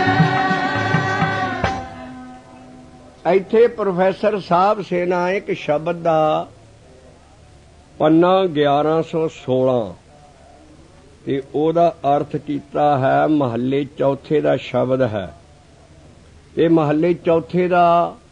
ਇੱਥੇ ਪ੍ਰੋਫੈਸਰ ਸਾਹਿਬ ਸੇਨਾ ਇੱਕ ਸ਼ਬਦ ਦਾ ਪੰਨਾ 1116 ਤੇ ਉਹਦਾ ਅਰਥ ਕੀਤਾ ਹੈ ਮਹੱਲੇ ਚੌਥੇ ਦਾ ਸ਼ਬਦ ਹੈ। ਇਹ ਮਹੱਲੇ ਚੌਥੇ ਦਾ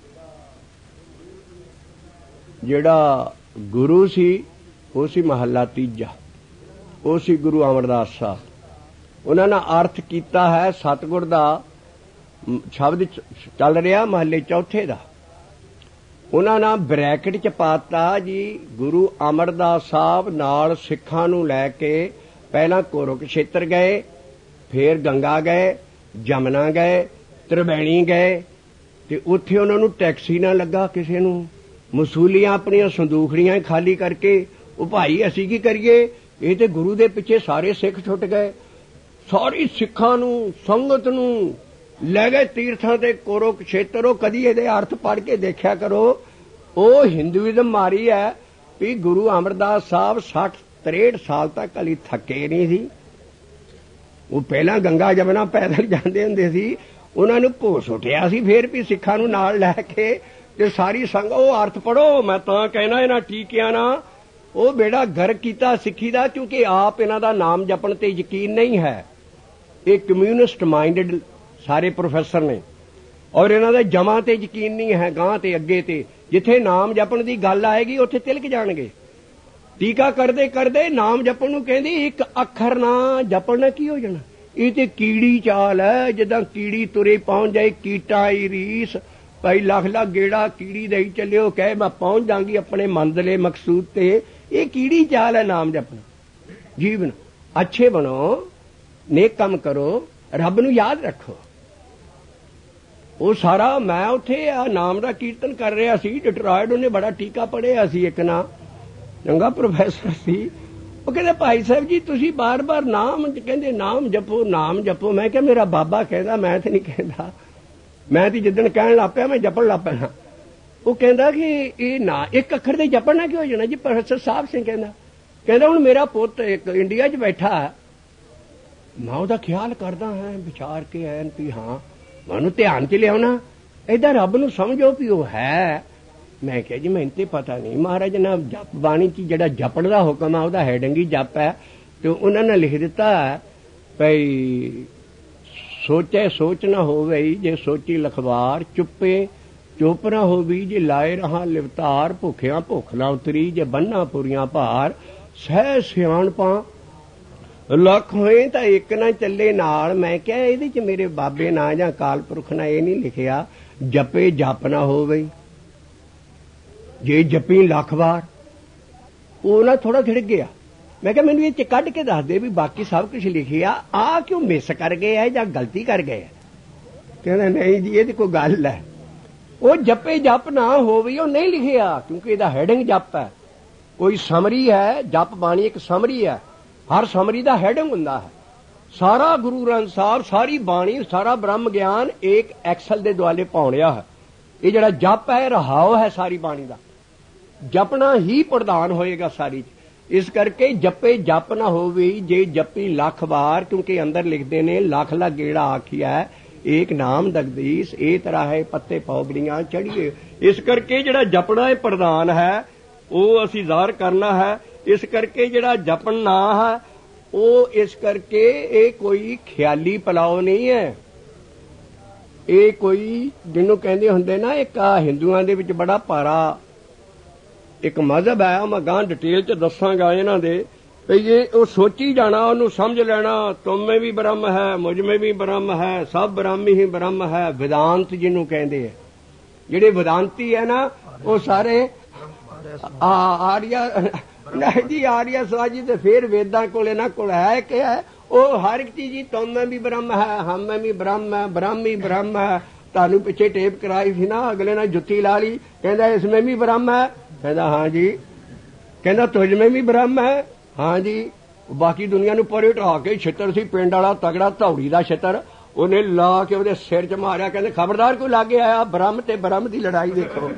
ਜਿਹੜਾ ਗੁਰੂ ਸੀ ਉਹ ਸੀ ਮਹੱਲਾ ਤੀਜਾ, ਉਹ ਸੀ ਗੁਰੂ ਅਮਰਦਾਸ ਸਾਹਿਬ। ਉਹਨਾਂ ਨੇ ਅਰਥ ਕੀਤਾ ਹੈ ਸਤਿਗੁਰ ਦਾ ਸ਼ਬਦ ਚੱਲ ਰਿਹਾ ਮਹੱਲੇ ਚੌਥੇ ਦਾ। ਉਹਨਾਂ ਨੇ ਬ੍ਰੈਕਟ ਚ ਪਾਤਾ ਜੀ ਗੁਰੂ ਅਮਰਦਾਸ ਸਾਹਿਬ ਨਾਲ ਸਿੱਖਾਂ ਨੂੰ ਲੈ ਕੇ ਪਹਿਲਾਂ ਕੁਰੂਕਸ਼ੇਤਰ ਗਏ, ਫੇਰ ਗੰਗਾ ਗਏ, ਜਮਨਾ ਗਏ, ਤ੍ਰਿਵੇਣੀ ਗਏ। ਤੇ ਉੱਥੇ ਉਹਨਾਂ ਨੂੰ ਟੈਕਸੀ ਨਾ ਲੱਗਾ ਕਿਸੇ ਨੂੰ, ਮਸੂਲੀਆਂ ਆਪਣੀਆਂ ਸੰਦੂਖੜੀਆਂ ਖਾਲੀ ਕਰਕੇ ਉਹ ਭਾਈ ਅਸੀਂ ਕੀ ਕਰੀਏ, ਇਹ ਤੇ ਗੁਰੂ ਦੇ ਪਿੱਛੇ ਸਾਰੇ ਸਿੱਖ ਛੁੱਟ ਗਏ। ਸਾਰੀ ਸਿੱਖਾਂ ਨੂੰ ਸੰਗਤ ਨੂੰ ਲੈ ਗਏ ਤੀਰਥਾਂ ਤੇ ਕੁਰੂਕਸ਼ੇਤਰ। ਉਹ ਕਦੀ ਇਹਦੇ ਅਰਥ ਪੜ੍ਹ ਕੇ ਦੇਖਿਆ ਕਰੋ। ਉਹ ਹਿੰਦੂਇਜ਼ਮ ਮਾਰੀ ਹੈ ਵੀ ਗੁਰੂ ਅਮਰਦਾਸ ਸਾਹਿਬ 60-63 ਸਾਲ ਤੱਕ ਹਲੀ ਥੱਕੇ ਨਹੀਂ ਸੀ। ਉਹ ਪਹਿਲਾਂ ਗੰਗਾ ਜਮਨਾ ਪੈਦਲ ਜਾਂਦੇ ਹੁੰਦੇ ਸੀ, ਉਹਨਾਂ ਨੂੰ ਭੋਸ ਉੱਠਿਆ ਸੀ ਫੇਰ ਵੀ ਸਿੱਖਾਂ ਨੂੰ ਨਾਲ ਲੈ ਕੇ ਤੇ ਸਾਰੀ ਸੰਗ। ਉਹ ਅਰਥ ਪੜੋ, ਮੈਂ ਤਾਂ ਕਹਿਣਾ ਇਹਨਾਂ ਟੀਕਿਆਂ ਨਾਲ ਉਹ ਬੇੜਾ ਗਰਕ ਕੀਤਾ ਸਿੱਖੀ ਦਾ, ਕਿਉਂਕਿ ਆਪ ਇਹਨਾਂ ਦਾ ਨਾਮ ਜਪਣ ਤੇ ਯਕੀਨ ਨਹੀਂ ਹੈ। ਇਹ ਕਮਿਊਨਿਸਟ ਮਾਈਂਡਡ ਸਾਰੇ ਪ੍ਰੋਫੈਸਰ ਨੇ, ਔਰ ਇਹਨਾਂ ਦਾ ਜਮਾਂ ਤੇ ਯਕੀਨ ਨਹੀਂ ਹੈ, ਗਾਂ ਤੇ ਅੱਗੇ ਤੇ। ਜਿੱਥੇ ਨਾਮ ਜਪਣ ਦੀ ਗੱਲ ਆਏਗੀ ਉੱਥੇ ਤਿਲਕ ਜਾਣਗੇ। ਟੀਕਾ ਕਰਦੇ ਕਰਦੇ ਨਾਮ ਜਪਣ ਨੂੰ ਕਹਿੰਦੀ ਇੱਕ ਅੱਖਰ ਨਾ ਜਪਣ ਨਾਲ ਕੀ ਹੋ ਜਾਣਾ। ਇਹ ਤੇ ਕੀੜੀ ਚਾਲ ਹੈ, ਜਿੱਦਾਂ ਕੀੜੀ ਤੁਰੇ ਪਹੁੰਚ ਜਾਏ ਕੀਟਾਂ ਹੀ ਰੀਸ। ਭਾਈ ਲੱਖ ਲੱਖ ਗੇੜਾ ਕੀੜੀ ਦੇਈ ਚੱਲਿਓ, ਕਹੇ ਮੈਂ ਪਹੁੰਚ ਜਾਵਾਂਗੀ ਆਪਣੇ ਮੰਜ਼ਲੇ ਮਕਸੂਦ ਤੇ। ਇਹ ਕੀੜੀ ਚਾਲ ਹੈ ਨਾਮ ਜਪਣਾ। ਜੀਵਨ ਅੱਛੇ ਬਣੋ, ਨੇਕ ਕੰਮ ਕਰੋ, ਰੱਬ ਨੂੰ ਯਾਦ ਰੱਖੋ। ਉਹ ਸਾਰਾ ਮੈਂ ਉੱਥੇ ਆ ਨਾਮ ਦਾ ਕੀਰਤਨ ਕਰ ਰਿਹਾ ਸੀ ਡਿਟਰੋਇਡ। ਉਹਨੇ ਬੜਾ ਟੀਕਾ ਪੜ੍ਹਿਆ ਸੀ, ਇੱਕ ਨਾ ਚੰਗਾ ਪ੍ਰੋਫੈਸਰ ਸੀ। ਉਹ ਕਹਿੰਦੇ ਭਾਈ ਸਾਹਿਬ ਜੀ ਤੁਸੀਂ ਬਾਰ-ਬਾਰ ਨਾਮ ਕਹਿੰਦੇ, ਨਾਮ ਜਪੋ ਨਾਮ ਜਪੋ। ਮੈਂ ਕਿਹਾ ਮੇਰਾ ਬਾਬਾ ਕਹਿੰਦਾ, ਮੈਂ ਤੇ ਨਹੀਂ ਕਹਿੰਦਾ। ਮੈਂ ਤੇ ਜਿੱਦਣ ਕਹਿਣ ਲੱਗ ਪਿਆ ਮੈਂ ਜਪਣ ਲੱਗ ਪੈਣਾ। ਉਹ ਕਹਿੰਦਾ ਕਿ ਇਹ ਨਾ ਇੱਕ ਅੱਖਰ ਦੇ ਜਪਣ ਨਾਲ ਕੀ ਹੋ ਜਾਣਾ ਜੀ। ਪ੍ਰੋਫੈਸਰ ਸਾਹਿਬ ਸਿੰਘ ਕਹਿੰਦਾ ਹੁਣ ਮੇਰਾ ਪੁੱਤ ਇੱਕ ਇੰਡੀਆ 'ਚ ਬੈਠਾ ਹੈ, ਮੈਂ ਉਹਦਾ ਖਿਆਲ ਕਰਦਾ ਹਾਂ ਵਿਚਾਰ ਕੇ ਐਨ ਵੀ ਹਾਂ ਮੈਨੂੰ ਧਿਆਨ 'ਚ ਲਿਆਉਣਾ ਏਦਾਂ ਰੱਬ ਨੂੰ ਸਮਝੋ ਵੀ ਉਹ ਹੈ। ਮੈਂ ਕਿਹਾ ਜੀ ਮੈਨੂੰ ਤੇ ਪਤਾ ਨਹੀਂ। ਮਹਾਰਾਜ ਨੇ ਜਪ ਬਾਣੀ 'ਚ ਜਿਹੜਾ ਜਪਣ ਦਾ ਹੁਕਮ ਆ ਉਹਦਾ ਹੈਡਿੰਗ ਹੀ ਜਪ ਹੈ, ਤੇ ਉਹਨਾਂ ਨੇ ਲਿਖ ਦਿੱਤਾ ਭਈ ਸੋਚੇ ਸੋਚ ਨਾ ਹੋਵੇ ਜੇ ਸੋਚੀ ਲਖਵਾਰ, ਚੁੱਪੇ ਚੁੱਪ ਨਾ ਹੋਵੀ ਜੇ ਲਾਏ ਰਹਾ ਲਿਵਤਾਰ, ਭੁੱਖਿਆਂ ਭੁੱਖ ਨਾ ਉਤਰੀ ਜੇ ਬੰਨਾ ਪੁਰੀਆਂ ਭਾਰ, ਸਹਿ ਸਿਆਣਪਾਂ ਲੱਖ ਹੋਏ ਤਾਂ ਇੱਕ ਨਾ ਚੱਲੇ ਨਾਲ। ਮੈਂ ਕਿਹਾ ਇਹਦੇ 'ਚ ਮੇਰੇ ਬਾਬੇ ਨਾ ਜਾਂ ਅਕਾਲ ਪੁਰਖ ਨਾਲ ਇਹ ਨਹੀਂ ਲਿਖਿਆ ਜਪੇ ਜਪ ਨਾ ਹੋਵੇ ਜੇ ਜਪੀ ਲੱਖ ਵਾਰ। ਉਹ ਨਾ ਥੋੜਾ ਥਿੜ ਗਿਆ। ਮੈਂ ਕਿਹਾ ਮੈਨੂੰ ਇਹ 'ਚ ਕੱਢ ਕੇ ਦੱਸ ਦੇ ਵੀ ਬਾਕੀ ਸਭ ਕੁਝ ਲਿਖਿਆ, ਆ ਕਿਉਂ ਮਿਸ ਕਰ ਗਏ ਹੈ ਜਾਂ ਗਲਤੀ ਕਰ ਗਏ? ਕਹਿੰਦਾ ਨਹੀਂ ਜੀ ਇਹਦੀ ਕੋਈ ਗੱਲ ਹੈ, ਉਹ ਜਪੇ ਜਪ ਨਾ ਹੋਵੇ ਉਹ ਨਹੀਂ ਲਿਖਿਆ, ਕਿਉਂਕਿ ਇਹਦਾ ਹੈਡਿੰਗ ਜਪ ਹੈ। ਕੋਈ ਸਮਰੀ ਹੈ, ਜਪ ਬਾਣੀ ਇੱਕ ਸਮਰੀ ਹੈ, ਹਰ ਸਮਰੀ ਦਾ ਹੈਡਿੰਗ ਹੁੰਦਾ ਹੈ। ਸਾਰਾ ਗੁਰੂ ਗ੍ਰੰਥ ਸਾਹਿਬ, ਸਾਰੀ ਬਾਣੀ, ਸਾਰਾ ਬ੍ਰਹਮ ਗਿਆਨ ਇੱਕ ਐਕਸਲ ਦੇ ਦੁਆਲੇ ਪਾਉਣਿਆ ਹੈ। ਇਹ ਜਿਹੜਾ ਜਪ ਹੈ ਰਹਾਉ ਹੈ ਸਾਰੀ ਬਾਣੀ ਦਾ, ਜਪਣਾ ਹੀ ਪ੍ਰਧਾਨ ਹੋਏਗਾ ਸਾਰੀ। ਇਸ ਕਰਕੇ ਜਪੇ ਜਪ ਨਾ ਹੋਵੇ ਜੇ ਜਪੀ ਲੱਖ ਵਾਰ, ਕਿਉਂਕਿ ਅੰਦਰ ਲਿਖਦੇ ਨੇ ਲੱਖ ਲੱਖ ਗੇੜਾ ਆਖਿਆ ਏਕ ਨਾਮ ਦਗਦੀਸ, ਇਹ ਤਰ੍ਹਾਂ ਹੈ ਪੱਤੇ ਪੌਗੜੀਆਂ ਚੜੀਏ। ਇਸ ਕਰਕੇ ਜਿਹੜਾ ਜਪਣਾ ਇਹ ਪ੍ਰਧਾਨ ਹੈ ਉਹ ਅਸੀਂ ਜ਼ਾਹਰ ਕਰਨਾ ਹੈ। ਇਸ ਕਰਕੇ ਜਿਹੜਾ ਜਪਣ ਨਾ ਹੈ ਉਹ ਇਸ ਕਰਕੇ ਇਹ ਕੋਈ ਖਿਆਲੀ ਪਲਾਓ ਨਹੀਂ ਹੈ। ਇਹ ਕੋਈ ਜਿਹਨੂੰ ਕਹਿੰਦੇ ਹੁੰਦੇ ਨਾ, ਇੱਕ ਹਿੰਦੂਆਂ ਦੇ ਵਿੱਚ ਬੜਾ ਭਾਰਾ ਇੱਕ ਮਜ਼ਹਬ ਹੈ, ਮੈਂ ਗਾਂ ਡਿਟੇਲ 'ਚ ਦੱਸਾਂਗਾ ਇਹਨਾਂ ਦੇ ਵੀ ਇਹ ਉਹ ਸੋਚੀ ਜਾਣਾ, ਉਹਨੂੰ ਸਮਝ ਲੈਣਾ। ਤੁਮੇ ਵੀ ਬ੍ਰਹਮ ਹੈ, ਮੁਝ ਮੇਂ ਵੀ ਬ੍ਰਹਮ ਹੈ, ਸਭ ਬ੍ਰਹਮ ਹੀ ਬ੍ਰਹਮ ਹੈ। ਵਿਦਾਂਤ ਜਿਹਨੂੰ ਕਹਿੰਦੇ ਆ, ਜਿਹੜੇ ਵਿਦਾਂਤੀ ਹੈ ਨਾ ਉਹ ਸਾਰੇ ਆਰੀਆ ਨਹੀਂ ਜੀ, ਆਰੀਆ ਸਵਾਜੀ ਤੇ ਫਿਰ ਵੇਦਾਂ ਕੋਲ ਇਹਨਾਂ ਕੋਲ ਹੈ ਕਿ ਹੈ ਉਹ ਹਰ ਇੱਕ ਚੀਜ਼ ਹੀ ਤੁਮੇ ਵੀ ਬ੍ਰਹਮ ਹੈ, ਹਮੇ ਵੀ ਬ੍ਰਹਮ ਹੈ, ਬ੍ਰਹਮ ਹੀ ਬ੍ਰਹਮ ਹੈ। ਤੁਹਾਨੂੰ ਪਿੱਛੇ ਟੇਪ ਕਰਾਈ ਸੀ ਨਾ, ਅਗਲੇ ਨੇ ਜੁੱਤੀ ਲਾ ਲਈ, ਕਹਿੰਦਾ ਇਸਮੇ ਵੀ ਬ੍ਰਹਮ ਹੈ, ਕਹਿੰਦਾ ਹਾਂ ਜੀ, ਕਹਿੰਦਾ ਤੁਝ ਮੇਂ ਵੀ ਬ੍ਰਹਮ ਹੈ, ਹਾਂ ਜੀ। ਬਾਕੀ ਦੁਨੀਆ ਨੂੰ ਪਰੇ ਢਾ ਕੇ ਛਿੱਤਰ ਸੀ ਪਿੰਡ ਵਾਲਾ ਤਗੜਾ, ਧੌੜੀ ਦਾ ਛਿੱਤਰ, ਉਹਨੇ ਲਾ ਕੇ ਉਹਦੇ ਸਿਰ 'ਚ ਮਾਰਿਆ, ਕਹਿੰਦੇ ਖਬਰਦਾਰ ਕੋਈ ਲਾਗੇ ਆਇਆ, ਬ੍ਰਹਮ ਤੇ ਬ੍ਰਹਮ ਦੀ ਲੜਾਈ ਦੇਖੋ।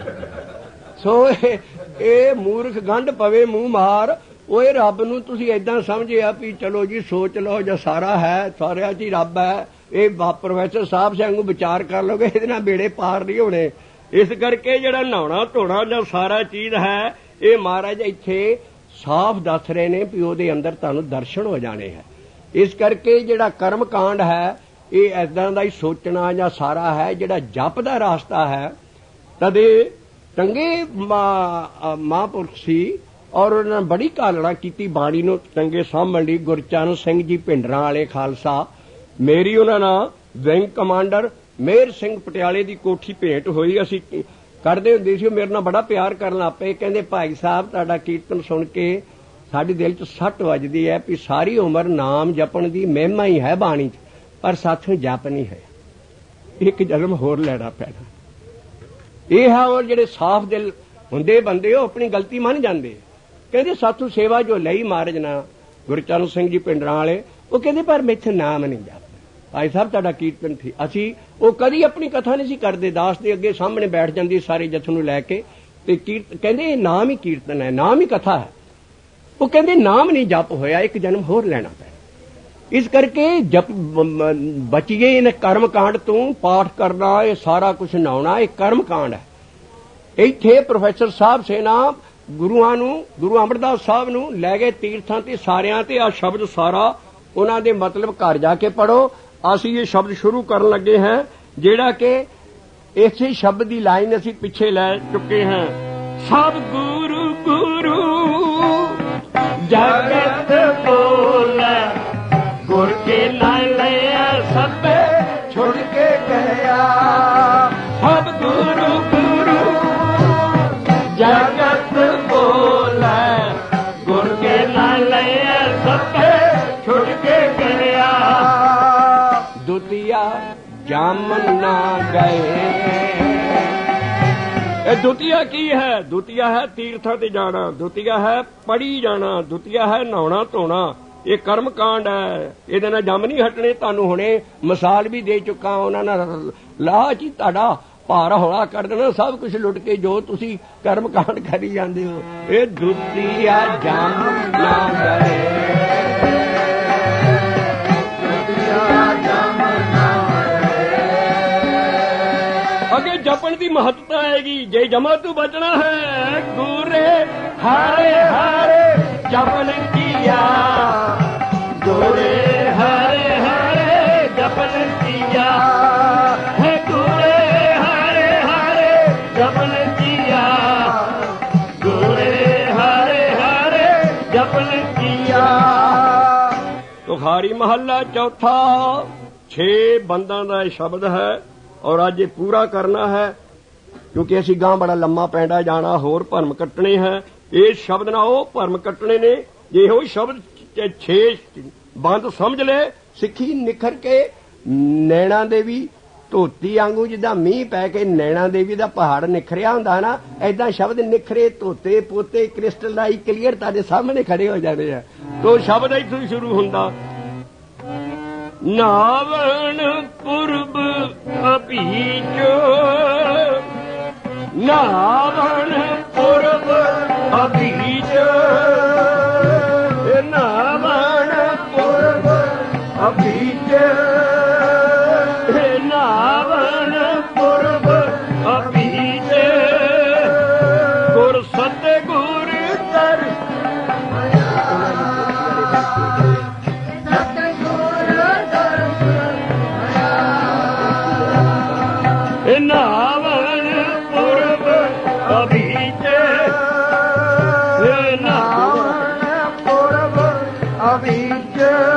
ਸੋ ਇਹ ਮੂਰਖ ਗੰਢ ਪਵੇ ਮੂੰਹ ਮਾਰ। ਉਹ ਰੱਬ ਨੂੰ ਤੁਸੀਂ ਏਦਾਂ ਸਮਝਿਆ ਵੀ ਚਲੋ ਜੀ ਸੋਚ ਲਓ ਜਾਂ ਸਾਰਾ ਹੈ, ਸਾਰਿਆਂ 'ਚ ਹੀ ਰੱਬ ਹੈ। ਇਹ ਪ੍ਰੋਫੈਸਰ ਸਾਹਿਬ ਸਿੰਘੂ ਵਿਚਾਰ ਕਰ ਲਓਗੇ, ਇਹਦੇ ਨਾਲ ਬੇੜੇ ਪਾਰ ਨਹੀਂ ਹੋਣੇ। ਇਸ ਕਰਕੇ ਜਿਹੜਾ ਨਹਾਉਣਾ ਧੋਣਾ ਜਾਂ ਸਾਰਾ ਚੀਜ਼ ਹੈ ਇਹ ਮਹਾਰਾਜ ਇੱਥੇ ਸਾਫ਼ ਦੱਸ ਰਹੇ ਨੇ ਵੀ ਉਹਦੇ ਅੰਦਰ ਤੁਹਾਨੂੰ ਦਰਸ਼ਨ ਹੋ ਜਾਣੇ ਹੈ। ਇਸ ਕਰਕੇ ਜਿਹੜਾ ਕਰਮ ਕਾਂਡ ਹੈ ਇਹ ਏਦਾਂ ਦਾ ਹੀ ਸੋਚਣਾ ਜਾਂ ਸਾਰਾ ਹੈ। ਜਿਹੜਾ ਜਪ ਦਾ ਰਾਸਤਾ ਹੈ, ਤਦੇ ਚੰਗੇ ਮਹਾਂਪੁਰਖ ਸੀ ਔਰ ਉਹਨਾਂ ਨੇ ਬੜੀ ਘਾਲਣਾ ਕੀਤੀ ਬਾਣੀ ਨੂੰ ਚੰਗੇ ਸਾਂਭਣ ਲਈ। ਗੁਰਚਰਨ ਸਿੰਘ ਜੀ ਭਿੰਡਰਾਂ ਵਾਲੇ ਖਾਲਸਾ, ਮੇਰੀ ਉਹਨਾਂ ਨਾਲ ਵਿੰਗ ਕਮਾਂਡਰ ਮੇਹਰ ਸਿੰਘ ਪਟਿਆਲੇ ਦੀ ਕੋਠੀ ਭੇਂਟ ਹੋਈ। ਅਸੀਂ ਕਰਦੇ ਹੁੰਦੇ ਸੀ, ਉਹ ਮੇਰੇ ਨਾਲ ਬੜਾ ਪਿਆਰ ਕਰਨ ਲੱਗ ਪਏ। ਕਹਿੰਦੇ ਭਾਈ ਸਾਹਿਬ ਤੁਹਾਡਾ ਕੀਰਤਨ ਸੁਣ ਕੇ ਸਾਡੇ ਦਿਲ 'ਚ ਸੱਟ ਵੱਜਦੀ ਹੈ ਵੀ ਸਾਰੀ ਉਮਰ ਨਾਮ ਜਪਣ ਦੀ ਮਹਿਮਾ ਹੀ ਹੈ ਬਾਣੀ 'ਚ, ਪਰ ਸਾਥੋਂ ਜਪ ਨਹੀਂ ਹੈ, ਇੱਕ ਜਨਮ ਹੋਰ ਲੈਣਾ ਪੈਣਾ। ਇਹ ਹੈ ਔਰ ਜਿਹੜੇ ਸਾਫ਼ ਦਿਲ ਹੁੰਦੇ ਬੰਦੇ ਉਹ ਆਪਣੀ ਗਲਤੀ ਮੰਨ ਜਾਂਦੇ। ਕਹਿੰਦੇ ਸਾਥੋਂ ਸੇਵਾ ਜੋ ਲਈ ਮਹਾਰਾਜ ਨਾਲ ਗੁਰਚਰਨ ਸਿੰਘ ਜੀ ਭਿੰਡਰਾਂ ਵਾਲੇ, ਉਹ ਕਹਿੰਦੇ ਪਰ ਮੈਥੇ ਨਾਮ ਨਹੀਂ ਜਪਦਾ। ਭਾਈ ਸਾਹਿਬ ਤੁਹਾਡਾ ਕੀਰਤਨ ਸੀ, ਅਸੀਂ ਉਹ ਕਦੀ ਆਪਣੀ ਕਥਾ ਨਹੀਂ ਸੀ ਕਰਦੇ, ਦਾਸ ਦੇ ਅੱਗੇ ਸਾਹਮਣੇ ਬੈਠ ਜਾਂਦੀ ਸਾਰੇ ਜਥ ਨੂੰ ਲੈ ਕੇ, ਤੇ ਕਹਿੰਦੇ ਇਹ ਨਾਮ ਹੀ ਕੀਰਤਨ ਹੈ, ਨਾਮ ਹੀ ਕਥਾ ਹੈ। ਉਹ ਕਹਿੰਦੇ ਨਾਮ ਨਹੀਂ ਜਪ ਹੋਇਆ, ਇੱਕ ਜਨਮ ਹੋਰ ਲੈਣਾ ਪੈਣਾ। ਇਸ ਕਰਕੇ ਜਪ ਬਚੀਏ ਇਹਨਾਂ ਕਰਮ ਕਾਂਡ ਤੋਂ। ਪਾਠ ਕਰਨਾ, ਇਹ ਸਾਰਾ ਕੁਝ ਨਹਾਉਣਾ, ਇਹ ਕਰਮ ਕਾਂਡ ਹੈ। ਇੱਥੇ ਪ੍ਰੋਫੈਸਰ ਸਾਹਿਬ ਸੇਨਾ ਗੁਰੂਆਂ ਨੂੰ, ਗੁਰੂ ਅਮਰਦਾਸ ਸਾਹਿਬ ਨੂੰ ਲੈ ਗਏ ਤੀਰਥਾਂ ਤੇ ਸਾਰਿਆਂ ਤੇ। ਆ ਸ਼ਬਦ ਸਾਰਾ ਉਹਨਾਂ ਦੇ ਮਤਲਬ ਘਰ ਜਾ ਕੇ ਪੜੋ। ਅਸੀਂ ਇਹ ਸ਼ਬਦ ਸ਼ੁਰੂ ਕਰਨ ਲੱਗੇ ਹਾਂ, ਜਿਹੜਾ ਕਿ ਇਸੇ ਸ਼ਬਦ ਦੀ ਲਾਈਨ ਅਸੀਂ ਪਿੱਛੇ ਲੈ ਚੁੱਕੇ ਹਾਂ। ਸਭ ਗੁਰੂ ਗੁਰੂ ਜਗਤ ਬੋਲੇ, ਗੁਰ ਕੇ ਨਾਲ ਲਿਆ ਸਭੇ ਛੁੱਟ ਕੇ ਗਿਆ। ਸਭ ਗੁਰੂ ਗੁਰੂ ਜਗਤ ਬੋਲੇ, ਗੁਰ ਕੇ ਨਾਲ ਲਿਆ ਸਭੇ ਛੁੱਟ ਕੇ ਗਿਆ। ਦੁਤੀਆ ਜਮ ਨਾ ਗਏ। ਇਹ ਦੁਤੀਆ ਕੀ ਹੈ? ਦੁਤੀਆ ਹੈ ਤੀਰਥਾਂ ਤੇ ਜਾਣਾ, ਦੁਤੀਆ ਹੈ ਪੜੀ ਜਾਣਾ, ਦੁਤੀਆ ਹੈ ਨਹਾਉਣਾ ਧੋਣਾ। ਇਹ ਕਰਮ ਕਾਂਡ ਹੈ, ਇਹਦੇ ਨਾਲ ਜੰਮ ਨਹੀਂ ਹਟਣੇ। ਤੁਹਾਨੂੰ ਹੁਣੇ ਮਿਸਾਲ ਵੀ ਦੇ ਚੁੱਕਾ, ਉਹਨਾਂ ਨਾਲ ਲਾਚ ਹੀ ਤੁਹਾਡਾ ਭਾਰ ਹੌਲਾ ਕਰ ਦੇਣਾ, ਸਭ ਕੁਝ ਲੁੱਟ ਕੇ ਜੋ ਤੁਸੀਂ ਕਰਮ ਕਾਂਡ ਕਰੀ ਜਾਂਦੇ ਹੋ। ਇਹ ਦੁਤੀਆ ਜਮ ਨਾ ਗਏ। ਜਪਣ ਦੀ ਮਹੱਤਤਾ ਆਏਗੀ। ਜੇ ਜਮਾ ਤੂੰ ਬਚਣਾ ਹੈ ਗੁਰੇ ਹਾਰੇ ਹਾਰੇ ਜਪਨ ਕੀਆ, ਗੁਰੇ ਹਾਰੇ ਹਾਰੇ ਜਪਨ ਕੀਆ ਹੈ, ਗੁਰੇ ਹਾਰੇ ਹਾਰੇ ਜਪਨ ਕੀਆ, ਗੁਰੇ ਹਾਰੇ ਹਾਰੇ ਜਪਨ ਕੀਆ। ਤੁਖਾਰੀ ਮਹੱਲਾ ਚੌਥਾ 6 ਬੰਦਾਂ ਦਾ ਸ਼ਬਦ ਹੈ ਔਰ ਅੱਜ ਇਹ ਪੂਰਾ ਕਰਨਾ ਹੈ, ਕਿਉਂਕਿ ਅਸੀਂ ਗਾਂ ਬੜਾ ਲੰਮਾ ਪੈਂਡਾ ਜਾਣਾ, ਹੋਰ ਭਰਮ ਕੱਟਣੇ ਹੈ। ਇਸ ਸ਼ਬਦ ਨਾਲ ਉਹ ਭਰਮ ਕੱਟਣੇ ਨੇ। ਜੇ ਉਹ ਸ਼ਬਦ 6 ਬੰਦ ਸਮਝ ਲੈ, ਸਿੱਖੀ ਨਿਖਰ ਕੇ ਨੈਣਾ ਦੇਵੀ ਧੋਤੀ ਵਾਂਗੂ ਜਿੱਦਾਂ ਮੀਂਹ ਪੈ ਕੇ ਨੈਣਾ ਦੇਵੀ ਦਾ ਪਹਾੜ ਨਿਖਰਿਆ ਹੁੰਦਾ ਨਾ, ਏਦਾਂ ਸ਼ਬਦ ਨਿਖਰੇ ਧੋਤੇ ਪੋਤੇ ਕ੍ਰਿਸਟਲਾਈ ਕਲੀਅਰ ਤੁਹਾਡੇ ਸਾਹਮਣੇ ਖੜੇ ਹੋ ਜਾਣੇ ਆ। ਤੋ ਸ਼ਬਦ ਇੱਥੋਂ ਹੀ ਸ਼ੁਰੂ ਹੁੰਦਾ। ਨਾਵਣ ਪੁਰਬ ਅਭੀਚ, ਨਾਵਣ ਪੁਰਬ ਅਭੀਚ, ਨਾਵਣ ਪੁਰਬ ਅਭੀਚ, ਨਾਵਣ ਪੁਰਬ ਅਭੀਚ, ਗੁਰ ਸਤਿ ਗੁਰ ਦਰ ਨਾਵਣ ਪੁਰਬ ਅਭੀਚ, ਨਾਵਣ ਪੁਰਬ ਅਭੀਚ।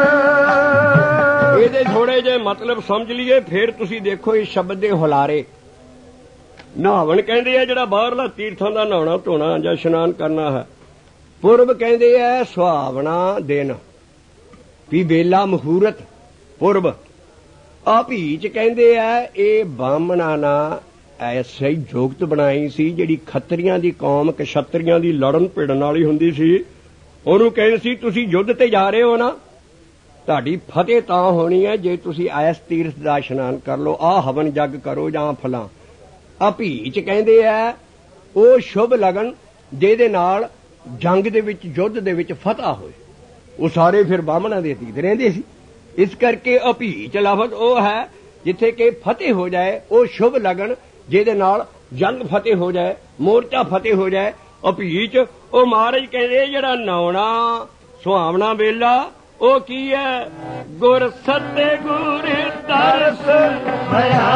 ਇਹਦੇ ਥੋੜੇ ਜਿਹੇ ਮਤਲਬ ਸਮਝ ਲਈਏ, ਫਿਰ ਤੁਸੀਂ ਦੇਖੋ ਇਸ ਸ਼ਬਦ ਦੇ ਹੁਲਾਰੇ। ਨਹਾਵਣ ਕਹਿੰਦੇ ਆ ਜਿਹੜਾ ਬਾਹਰਲਾ ਤੀਰਥਾਂ ਦਾ ਨਹਾਉਣਾ ਧੋਣਾ ਜਾਂ ਇਸ਼ਨਾਨ ਕਰਨਾ ਹੈ। ਪੁਰਬ ਕਹਿੰਦੇ ਆ ਸੁਹਾਵਣਾ ਦਿਨ, ਵੀ ਵੇਲਾ ਮਹੂਰਤ ਪੁਰਬ। ਅਭੀਚ ਕਹਿੰਦੇ ਆ ਇਹ ਬਾਹਮਣਾ ਨਾ ਐਸੀ ਜੋਗਤ ਬਣਾਈ ਸੀ ਜਿਹੜੀ ਖੱਤਰੀਆਂ ਦੀ ਕੌਮ ਕਸ਼ਤਰੀਆਂ ਦੀ ਲੜਨ ਭਿੜਨ ਵਾਲੀ ਹੁੰਦੀ ਸੀ। ਉਹਨੂੰ ਕਹਿੰਦੇ ਸੀ ਤੁਸੀਂ ਯੁੱਧ ਤੇ ਜਾ ਰਹੇ ਹੋ ਨਾ, ਤੁਹਾਡੀ ਫਤਿਹ ਤਾਂ ਹੋਣੀ ਹੈ ਜੇ ਤੁਸੀਂ ਐਸ ਤੀਰਥ ਦਾ ਇਸ਼ਨਾਨ ਕਰ ਲਓ, ਆਹ ਹਵਨ ਜੱਗ ਕਰੋ ਜਾਂ ਫਲਾਂ। ਅਭੀਚ ਕਹਿੰਦੇ ਆ ਉਹ ਸ਼ੁਭ ਲਗਨ ਜਿਹਦੇ ਨਾਲ ਜੰਗ ਦੇ ਵਿੱਚ ਯੁੱਧ ਦੇ ਵਿੱਚ ਫਤਿਹ ਹੋਏ। ਉਹ ਸਾਰੇ ਫਿਰ ਬਾਹਮਣਾਂ ਦੇ ਅਧੀਨ ਰਹਿੰਦੇ ਸੀ। ਇਸ ਕਰਕੇ ਅਭੀਚ ਲਫ਼ਜ਼ ਉਹ ਹੈ ਜਿੱਥੇ ਕਿ ਫਤਿਹ ਹੋ ਜਾਏ, ਉਹ ਸ਼ੁਭ ਲਗਨ ਜਿਹਦੇ ਨਾਲ ਜੰਗ ਫਤਿਹ ਹੋ ਜਾਏ, ਮੋਰਚਾ ਫਤਿਹ ਹੋ ਜਾਏ। ਅਭੀਚ ਉਹ ਮਹਾਰਾਜ ਕਹਿੰਦੇ ਜਿਹੜਾ ਨਹਾਉਣਾ ਸੁਹਾਵਣਾ ਵੇਲਾ ਉਹ ਕੀ ਹੈ? ਗੁਰ ਸਤੇ ਗੁਰ ਤਰਸ ਭਇਆ,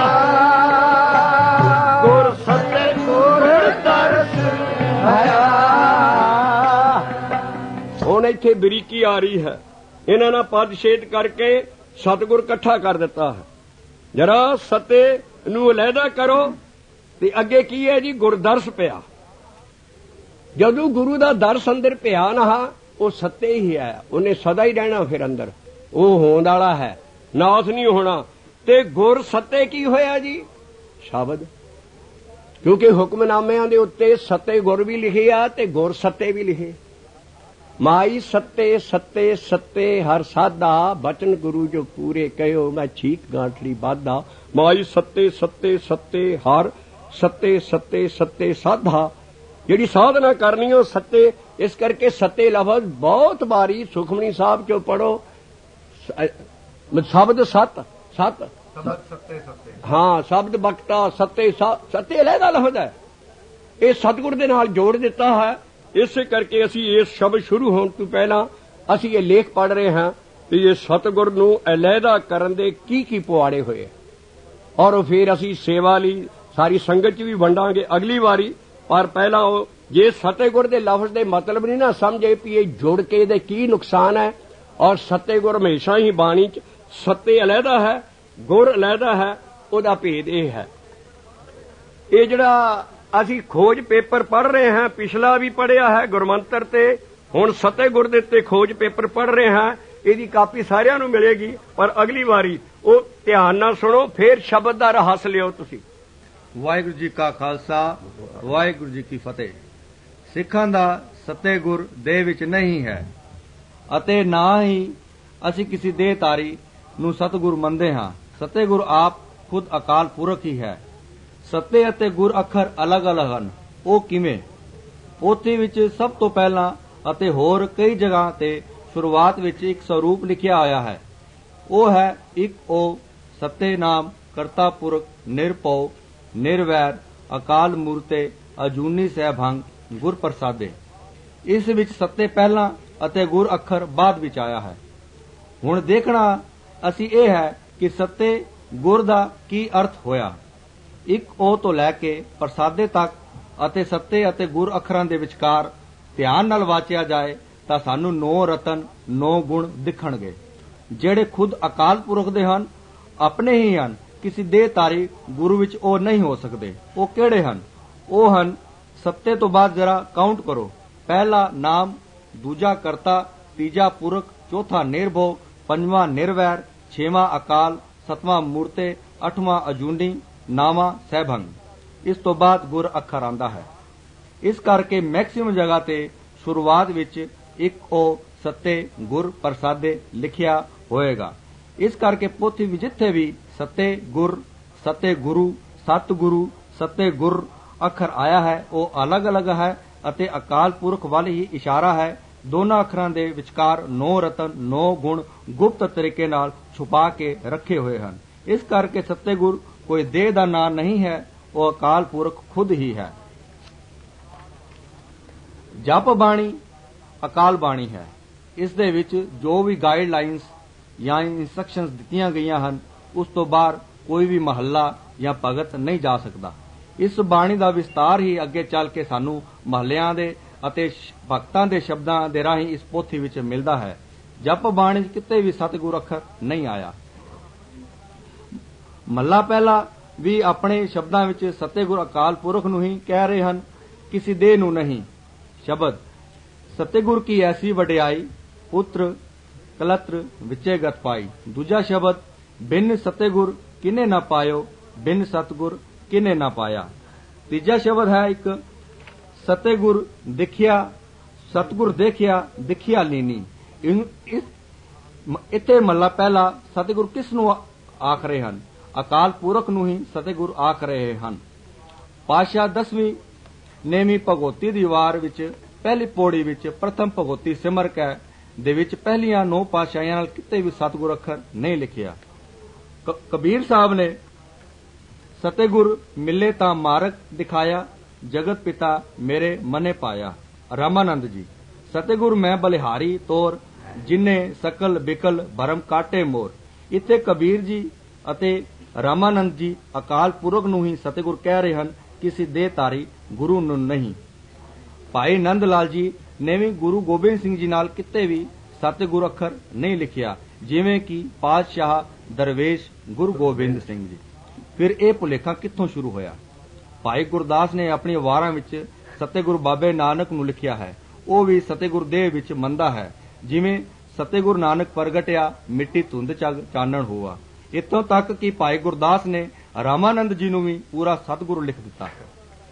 ਗੁਰ ਸਤੇ ਗੁਰ ਤਰਸ ਭਇਆ। ਹੁਣ ਇੱਥੇ ਬਰੀਕੀ ਆ ਰਹੀ ਹੈ, ਇਹਨਾਂ ਨਾਲ ਪਦ ਛੇਦ ਕਰਕੇ ਸਤਿਗੁਰ ਇਕੱਠਾ ਕਰ ਦਿੱਤਾ ਹੈ। ਜਰਾ ਸਤੇ ਨੂੰ ਅਲੱਗਾ ਕਰੋ ਤੇ ਅੱਗੇ ਕੀ ਹੈ ਜੀ? ਗੁਰਦਰਸ ਪਿਆ। ਜਦੋਂ ਗੁਰੂ ਦਾ ਦਰਸ ਅੰਦਰ ਪਿਆ ਨਾ, ਉਹ ਸੱਤੇ ਹੀ ਹੈ, ਉਹਨੇ ਸਦਾ ਹੀ ਰਹਿਣਾ ਫਿਰ ਅੰਦਰ, ਉਹ ਹੋਂਦ ਵਾਲਾ ਹੈ, ਨਾਸ ਨਹੀਂ ਹੋਣਾ। ਤੇ ਗੁਰ ਸੱਤੇ ਕੀ ਹੋਇਆ ਜੀ? ਸ਼ਬਦ। ਕਿਉਂਕਿ ਹੁਕਮਨਾਮਿਆਂ ਦੇ ਉੱਤੇ ਸੱਤੇ ਗੁਰ ਵੀ ਲਿਖੇ ਆ ਤੇ ਗੁਰ ਸੱਤੇ ਵੀ ਲਿਖੇ। ਮਾਈ ਸੱਤੇ ਸੱਤੇ ਸੱਤੇ ਹਰ ਸਾਧਾ, ਬਚਨ ਗੁਰੂ ਜੋ ਪੂਰੇ ਕਹਿਓ ਮੈਂ ਛੀਕ ਗਾਂਠੜੀ ਬਾਧਾ। ਮਾਈ ਸੱਤੇ ਸੱਤੇ ਸੱਤੇ ਹਰ ਸੱਤੇ ਸੱਤੇ ਸੱਤੇ ਸਾਧਾ, ਜਿਹੜੀ ਸਾਧਨਾ ਕਰਨੀ ਉਹ ਸੱਤੇ। ਇਸ ਕਰਕੇ ਸੱਤੇ ਲਫ਼ਜ਼ ਬਹੁਤ ਵਾਰੀ ਸੁਖਮਨੀ ਸਾਹਿਬ ਚੋਂ ਪੜੋ, ਸ਼ਬਦ ਸੱਤ ਸੱਤ ਹਾਂ, ਸ਼ਬਦ ਬਖਤਾ ਸੱਤੇ ਸੱਤੇ ਅਲੱਗਾ ਲਫ਼ਜ਼ ਹੈ, ਇਹ ਸਤਿਗੁਰ ਦੇ ਨਾਲ ਜੋੜ ਦਿੱਤਾ ਹੈ। ਇਸੇ ਕਰਕੇ ਅਸੀਂ ਇਸ ਸ਼ਬਦ ਸ਼ੁਰੂ ਹੋਣ ਤੋਂ ਪਹਿਲਾਂ ਅਸੀਂ ਇਹ ਲੇਖ ਪੜ੍ਹ ਰਹੇ ਹਾਂ ਕਿ ਇਹ ਸਤਿਗੁਰ ਨੂੰ ਅਲੱਗਾ ਕਰਨ ਦੇ ਕੀ ਕੀ ਪੁਆੜੇ ਹੋਏ, ਔਰ ਫਿਰ ਅਸੀਂ ਸੇਵਾ ਲਈ ਸਾਰੀ ਸੰਗਤ 'ਚ ਵੀ ਵੰਡਾਂਗੇ ਅਗਲੀ ਵਾਰੀ। ਪਰ ਪਹਿਲਾਂ ਉਹ ਜੇ ਸਤਿਗੁਰ ਦੇ ਲਫ਼ਜ਼ ਦੇ ਮਤਲਬ ਨਹੀਂ ਨਾ ਸਮਝੇ ਵੀ ਇਹ ਜੁੜ ਕੇ ਇਹਦੇ ਕੀ ਨੁਕਸਾਨ ਹੈ, ਔਰ ਸਤਿਗੁਰ ਹਮੇਸ਼ਾ ਹੀ ਬਾਣੀ 'ਚ ਸੱਤੇ ਅਲੱਗਾ ਹੈ, ਗੁਰ ਅਲੱਗਾ ਹੈ, ਉਹਦਾ ਭੇਦ ਇਹ ਹੈ। ਇਹ ਜਿਹੜਾ ਅਸੀਂ ਖੋਜ ਪੇਪਰ ਪੜ੍ਹ ਰਹੇ ਹਾਂ, ਪਿਛਲਾ ਵੀ ਪੜ੍ਹਿਆ ਹੈ ਗੁਰਮੰਤਰ ਤੇ, ਹੁਣ ਸਤਿਗੁਰ ਦੇ ਉੱਤੇ ਖੋਜ ਪੇਪਰ ਪੜ੍ਹ ਰਹੇ ਹਾਂ। ਇਹਦੀ ਕਾਪੀ ਸਾਰਿਆਂ ਨੂੰ ਮਿਲੇਗੀ, ਪਰ ਅਗਲੀ ਵਾਰੀ ਉਹ ਧਿਆਨ ਨਾਲ ਸੁਣੋ, ਫਿਰ ਸ਼ਬਦ ਦਾ ਰਹੱਸ ਲਿਓ ਤੁਸੀਂ। ਵਾਹਿਗੁਰੂ ਜੀ ਕਾ ਖਾਲਸਾ, ਵਾਹਿਗੁਰੂ ਜੀ ਕੀ ਫਤਿਹ। ਸਿੱਖਾਂ ਦਾ ਸਤਿਗੁਰ ਦੇਹ ਵਿੱਚ ਨਹੀਂ ਹੈ ਅਤੇ ਨਾ ਹੀ ਅਸੀਂ ਕਿਸੇ ਦੇਹਧਾਰੀ ਨੂੰ ਸਤਿਗੁਰ ਮੰਨਦੇ ਹਾਂ। ਸਤਿਗੁਰ ਆਪ ਖੁਦ ਅਕਾਲ ਪੁਰਖ ਹੀ ਹੈ। ਸੱਤੇ ਅਤੇ ਗੁਰ ਅੱਖਰ ਅਲੱਗ-ਅਲੱਗ ਹਨ। ਉਹ ਕਿਵੇਂ? ਪੋਥੀ ਵਿੱਚ ਸਭ ਤੋਂ ਪਹਿਲਾਂ ਅਤੇ ਹੋਰ ਕਈ ਜਗ੍ਹਾ ਤੇ ਸ਼ੁਰੂਆਤ ਵਿੱਚ ਇੱਕ ਸਰੂਪ ਲਿਖਿਆ ਹੋਇਆ ਹੈ। ਉਹ ਹੈ ਇੱਕ ਓ ਸਤੇ ਨਾਮ ਕਰਤਾ ਪੁਰਖ ਨਿਰਭਉ ਨਿਰਵੈਰ ਅਕਾਲ ਮੂਰਤੇ ਅਜੂਨੀ ਸਹਿਭੰਗ ਗੁਰ ਪ੍ਰਸਾਦੇ। ਇਸ ਵਿੱਚ ਸੱਤੇ ਪਹਿਲਾਂ ਅਤੇ ਗੁਰ ਅੱਖਰ ਬਾਅਦ ਵਿੱਚ ਆਇਆ ਹੈ। ਹੁਣ ਦੇਖਣਾ ਅਸੀਂ ਇਹ ਹੈ ਕਿ ਸੱਤੇ ਗੁਰ ਦਾ ਕੀ ਅਰਥ ਹੋਇਆ। ਇੱਕ ਉਹ ਤੋਂ ਲੈ ਕੇ ਪ੍ਰਸਾਦੇ ਤੱਕ ਅਤੇ ਸੱਤੇ ਅਤੇ ਗੁਰ ਅੱਖਰਾਂ ਦੇ ਵਿਚਕਾਰ ਧਿਆਨ ਨਾਲ ਵਾਚਿਆ ਜਾਏ ਤਾਂ ਸਾਨੂੰ 9 ਰਤਨ 9 ਗੁਣ ਦਿਖਣਗੇ, ਜਿਹੜੇ ਖੁਦ ਅਕਾਲ ਪੁਰਖ ਦੇ ਹਨ, ਆਪਣੇ ਹੀ ਹਨ। ਕਿਸੇ ਦੇਹਧਾਰੀ ਗੁਰੂ ਵਿੱਚ ਉਹ ਨਹੀਂ ਹੋ ਸਕਦੇ। ਉਹ ਕਿਹੜੇ ਹਨ? ਉਹ ਹਨ, ਸੱਤੇ ਤੋਂ ਬਾਅਦ ਜਰਾ ਕਾਊਂਟ ਕਰੋ। ਪਹਿਲਾ ਨਾਮ, ਦੂਜਾ ਕਰਤਾ, ਤੀਜਾ ਪੁਰਖ, ਚੌਥਾ ਨਿਰਭਉ, ਪੰਜਵਾਂ ਨਿਰਵੈਰ, ਛੇਵਾਂ ਅਕਾਲ, ਸੱਤਵਾਂ ਮੂਰਤੇ, ਅੱਠਵਾਂ ਅਜੂਨੀ, ਨਾਵਾਂ ਸਹਿਭੰਗ। ਇਸ ਤੋਂ ਬਾਅਦ ਗੁਰ ਅੱਖਰ ਆਂਦਾ ਹੈ। ਇਸ ਕਰਕੇ ਮੈਕਸਿਮਮ ਜਗ੍ਹਾ ਤੇ ਸ਼ੁਰੂਆਤ ਵਿੱਚ ਇੱਕ ਉਹ ਸੱਤੇ ਗੁਰ ਪ੍ਰਸਾਦੇ ਲਿਖਿਆ ਹੋਏਗਾ। ਇਸ ਕਰਕੇ ਪੋਥੀ ਵਿੱਚ ਜਿੱਥੇ ਵੀ ਸੱਤੇ ਗੁਰ, ਸੱਤੇ ਗੁਰੂ, ਸਤਿਗੁਰੂ, ਸੱਤੇ ਗੁਰ ਅੱਖਰ ਆਇਆ ਹੈ ਉਹ ਅਲੱਗ-ਅਲੱਗ ਹੈ ਅਤੇ ਅਕਾਲ ਪੁਰਖ ਵੱਲ ਹੀ ਇਸ਼ਾਰਾ ਹੈ। ਦੋਨਾਂ ਅੱਖਰਾਂ ਦੇ ਵਿਚਕਾਰ 9 ਰਤਨ 9 ਗੁਣ ਗੁਪਤ ਤਰੀਕੇ ਨਾਲ ਛੁਪਾ ਕੇ ਰੱਖੇ ਹੋਏ ਹਨ। ਇਸ ਕਰਕੇ ਸੱਤੇ ਗੁਰ ਕੋਈ ਦੇਹ ਦਾ ਨਾਂ ਨਹੀਂ ਹੈ, ਉਹ ਅਕਾਲ ਪੁਰਖ ਖੁਦ ਹੀ ਹੈ। ਜਪ ਬਾਣੀ ਅਕਾਲ ਬਾਣੀ ਹੈ। ਇਸ ਦੇ ਵਿੱਚ ਜੋ ਵੀ ਗਾਈਡਲਾਈਨਸ ਜਾਂ ਇੰਸਟਰਕਸ਼ਨਸ ਦਿੱਤੀਆਂ ਗਈਆਂ ਹਨ, ਉਸ ਤੋਂ ਬਾਹਰ ਕੋਈ ਵੀ ਮਹੱਲਾ ਜਾਂ ਭਗਤ ਨਹੀਂ ਜਾ ਸਕਦਾ। ਇਸ ਬਾਣੀ ਦਾ ਵਿਸਤਾਰ ਹੀ ਅੱਗੇ ਚੱਲ ਕੇ ਸਾਨੂੰ ਮਹੱਲਿਆਂ ਦੇ ਅਤੇ ਭਗਤਾਂ ਦੇ ਸ਼ਬਦਾਂ ਦੇ ਰਾਹੀਂ ਇਸ ਪੋਥੀ ਵਿੱਚ ਮਿਲਦਾ ਹੈ। ਜਪ ਬਾਣੀ ਕਿਤੇ ਵੀ ਸਤਿਗੁਰ ਅੱਖਰ ਨਹੀਂ ਆਇਆ। ਮਹੱਲਾ ਪਹਿਲਾ ਵੀ ਆਪਣੇ ਸ਼ਬਦਾਂ ਵਿੱਚ ਸਤਿਗੁਰ ਅਕਾਲ ਪੁਰਖ ਨੂੰ ਹੀ ਕਹਿ ਰਹੇ ਹਨ, ਕਿਸੇ ਦੇਹ ਨੂੰ ਨਹੀਂ। ਸ਼ਬਦ ਸਤਿਗੁਰ ਕੀ ਐਸੀ ਵਡਿਆਈ, ਪੁੱਤਰ ਕਲਤਰ ਵਿਚੇ ਗਤ ਪਾਈ। ਦੂਜਾ ਸ਼ਬਦ ਬਿਨ ਸਤਿਗੁਰ ਕਿਨੇ ਨਾ ਪਾਇਓ, ਬਿਨ ਸਤਿਗੁਰ ਕਿਨੇ ਨਾ ਪਾਇਆ। ਤੀਜਾ ਸ਼ਬਦ ਹੈ ਇੱਕ ਸਤਿਗੁਰ ਦੇਖਿਆ, ਸਤਿਗੁਰ ਦੇਖਿਆ ਦਿਖਿਆ ਲੀਨੀ। ਇੱਥੇ ਮਹੱਲਾ ਪਹਿਲਾ ਸਤਿਗੁਰ ਕਿਸ ਨੂੰ ਆਖ ਰਹੇ ਹਨ? ਅਕਾਲ ਪੁਰਖ ਨੂੰ ਹੀ ਸਤਿਗੁਰ ਆਖ ਰਹੇ ਹਨ। ਪਾਤਸ਼ਾਹ 10ਵੀਂ ਨੇਵੀਂ ਭਗਉਤੀ ਦੀ ਵਾਰ ਵਿੱਚ ਪਹਿਲੀ ਪੌੜੀ ਵਿੱਚ ਪ੍ਰਥਮ ਭਗਉਤੀ ਸਿਮਰ ਕੈ ਦੇ ਵਿੱਚ ਪਹਿਲੀਆਂ 9 ਪਾਤਸ਼ਾਹੀਆਂ ਨਾਲ ਕਿਤੇ ਵੀ ਸਤਿਗੁਰ ਅੱਖਰ ਨਹੀਂ ਲਿਖਿਆ। ਕਬੀਰ ਸਾਹਿਬ ਨੇ ਸਤਿਗੁਰ ਮਿਲੇ ਤਾਂ ਮਾਰਗ ਦਿਖਾਇਆ, ਜਗਤ ਪਿਤਾ ਮੇਰੇ ਮਨੇ ਪਾਇਆ। ਰਾਮਾਨੰਦ ਜੀ ਸਤਿਗੁਰ ਮੈਂ ਬਲਿਹਾਰੀ ਤੋਰ, ਜਿਨੇ ਸਕਲ ਬਿਕਲ ਭਰਮ ਕਾਟੇ ਮੋਰ। ਇੱਥੇ ਕਬੀਰ ਜੀ ਅਤੇ ਰਾਮਾਨੰਦ ਜੀ ਅਕਾਲ ਪੁਰਖ ਨੂੰ ਹੀ ਸਤਿਗੁਰ ਕਹਿ ਰਹੇ ਹਨ, ਕਿਸੇ ਦੇਹਧਾਰੀ ਗੁਰੂ ਨੂੰ ਨਹੀਂ। ਭਾਈ ਨੰਦ ਲਾਲ ਜੀ ਨੇ ਵੀ ਗੁਰੂ ਗੋਬਿੰਦ ਸਿੰਘ ਜੀ ਨਾਲ ਕਿਤੇ ਵੀ ਸਤਿਗੁਰ ਅੱਖਰ ਨਹੀਂ ਲਿਖਿਆ, ਜਿਵੇਂ ਕਿ ਪਾਤਸ਼ਾਹ ਦਰਵੇਸ਼ ਗੁਰੂ ਗੋਬਿੰਦ ਸਿੰਘ ਜੀ। ਫਿਰ ਇਹ ਭੁਲੇਖਾ ਕਿੱਥੋਂ ਸ਼ੁਰੂ ਹੋਇਆ? ਭਾਈ ਗੁਰਦਾਸ ਨੇ ਆਪਣੀ ਵਾਰਾਂ ਵਿੱਚ ਸਤਿਗੁਰ ਬਾਬੇ ਨਾਨਕ ਨੂੰ ਲਿਖਿਆ ਹੈ। ਉਹ ਵੀ ਸਤਿਗੁਰ ਦੇਹ ਵਿੱਚ ਮੰਨਦਾ ਹੈ, ਜਿਵੇਂ ਸਤਿਗੁਰ ਨਾਨਕ ਪ੍ਰਗਟਿਆ ਮਿੱਟੀ ਧੁੰਦ ਚਗ ਚਾਨਣ ਹੋਆ। ਇੱਥੋਂ ਤੱਕ ਕਿ ਭਾਈ ਗੁਰਦਾਸ ਨੇ ਰਾਮਾਨੰਦ ਜੀ ਨੂੰ ਵੀ ਪੂਰਾ ਸਤਿਗੁਰੂ ਲਿਖ ਦਿੱਤਾ ਹੈ।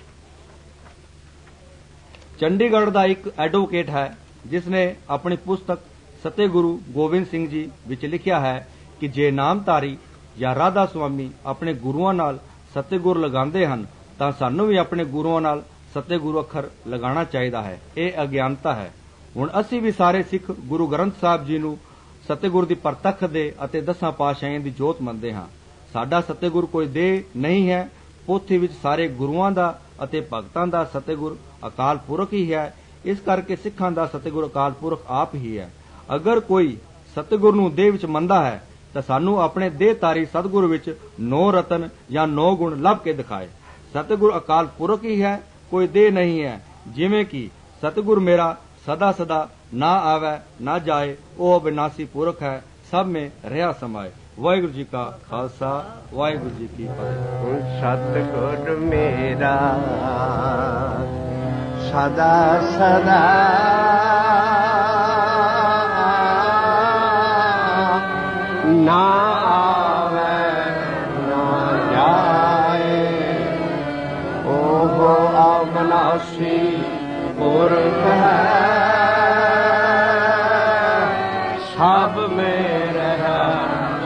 ਚੰਡੀਗੜ੍ਹ ਦਾ ਇੱਕ ਐਡਵੋਕੇਟ ਹੈ, ਜਿਸ ਨੇ ਆਪਣੀ ਪੁਸਤਕ ਸਤਿਗੁਰੂ ਗੋਬਿੰਦ ਸਿੰਘ ਜੀ ਵਿੱਚ ਲਿਖਿਆ ਹੈ ਕਿ ਜੇ ਨਾਮਧਾਰੀ ਜਾਂ ਰਾਧਾ ਸੁਆਮੀ ਆਪਣੇ ਗੁਰੂਆਂ ਨਾਲ ਸਤਿਗੁਰ ਲਗਾਉਂਦੇ ਹਨ ਤਾਂ ਸਾਨੂੰ ਵੀ ਆਪਣੇ ਗੁਰੂਆਂ ਨਾਲ ਸਤਿਗੁਰੂ ਅੱਖਰ ਲਗਾਉਣਾ ਚਾਹੀਦਾ ਹੈ। ਇਹ ਅਗਿਆਨਤਾ ਹੈ। ਹੁਣ ਅਸੀਂ ਵੀ ਸਾਰੇ ਸਿੱਖ ਗੁਰੂ ਗ੍ਰੰਥ ਸਾਹਿਬ ਜੀ ਨੂੰ ਸਤਿਗੁਰ ਦੀ ਪ੍ਰਤੱਖ ਦੇ ਅਤੇ 10 ਪਾਤਸ਼ਾਹੀਆਂ ਦੀ ਜੋਤ ਮੰਨਦੇ ਹਾਂ। ਸਾਡਾ ਸਤਿਗੁਰ ਕੋਈ ਦੇਹ ਨਹੀਂ ਹੈ। ਪੋਥੀ ਵਿੱਚ ਸਾਰੇ ਗੁਰੂਆਂ ਦਾ ਅਤੇ ਭਗਤਾਂ ਦਾ ਸਤਿਗੁਰ ਅਕਾਲ ਪੁਰਖ ਹੀ ਹੈ। ਇਸ ਕਰਕੇ ਸਿੱਖਾਂ ਦਾ ਸਤਿਗੁਰ ਅਕਾਲ ਪੁਰਖ ਆਪ ਹੀ ਹੈ। ਅਗਰ ਕੋਈ ਸਤਿਗੁਰ ਨੂੰ ਦੇਹ ਵਿੱਚ ਮੰਨਦਾ ਹੈ ਤਾਂ ਸਾਨੂੰ ਆਪਣੇ ਦੇਹਧਾਰੀ ਸਤਿਗੁਰ ਵਿੱਚ 9 ਰਤਨ ਜਾਂ 9 ਗੁਣ ਲੱਭ ਕੇ ਦਿਖਾਏ। ਸਤਿਗੁਰ ਅਕਾਲ ਪੁਰਖ ਹੀ ਹੈ, ਕੋਈ ਦੇਹ ਨਹੀਂ ਹੈ। ਜਿਵੇਂ ਕਿ ਸਤਿਗੁਰ ਮੇਰਾ ਸਦਾ ਸਦਾ ਨਾ ਆਵੇ ਨਾ ਜਾਏ, ਉਹ ਅਬਿਨਾਸੀ ਪੁਰਖ ਹੈ, ਸਭ ਮੇ ਰਿਹਾ ਸਮਾਏ। ਵਾਹਿਗੁਰੂ ਜੀ ਕਾ ਖਾਲਸਾ, ਵਾਹਿਗੁਰੂ ਜੀ ਕੀ ਫਤਿਹ। ਸਤਿਗੁਰ ਮੇਰਾ ਸਦਾ ਸਦਾ ਨਾ ਆਵੇ ਨਾ ਜਾਏ, ਉਹ ਅਬਿਨਾਸੀ ਪੁਰਖ ਹੈ, ਸਭ ਮੇ ਰਹਾ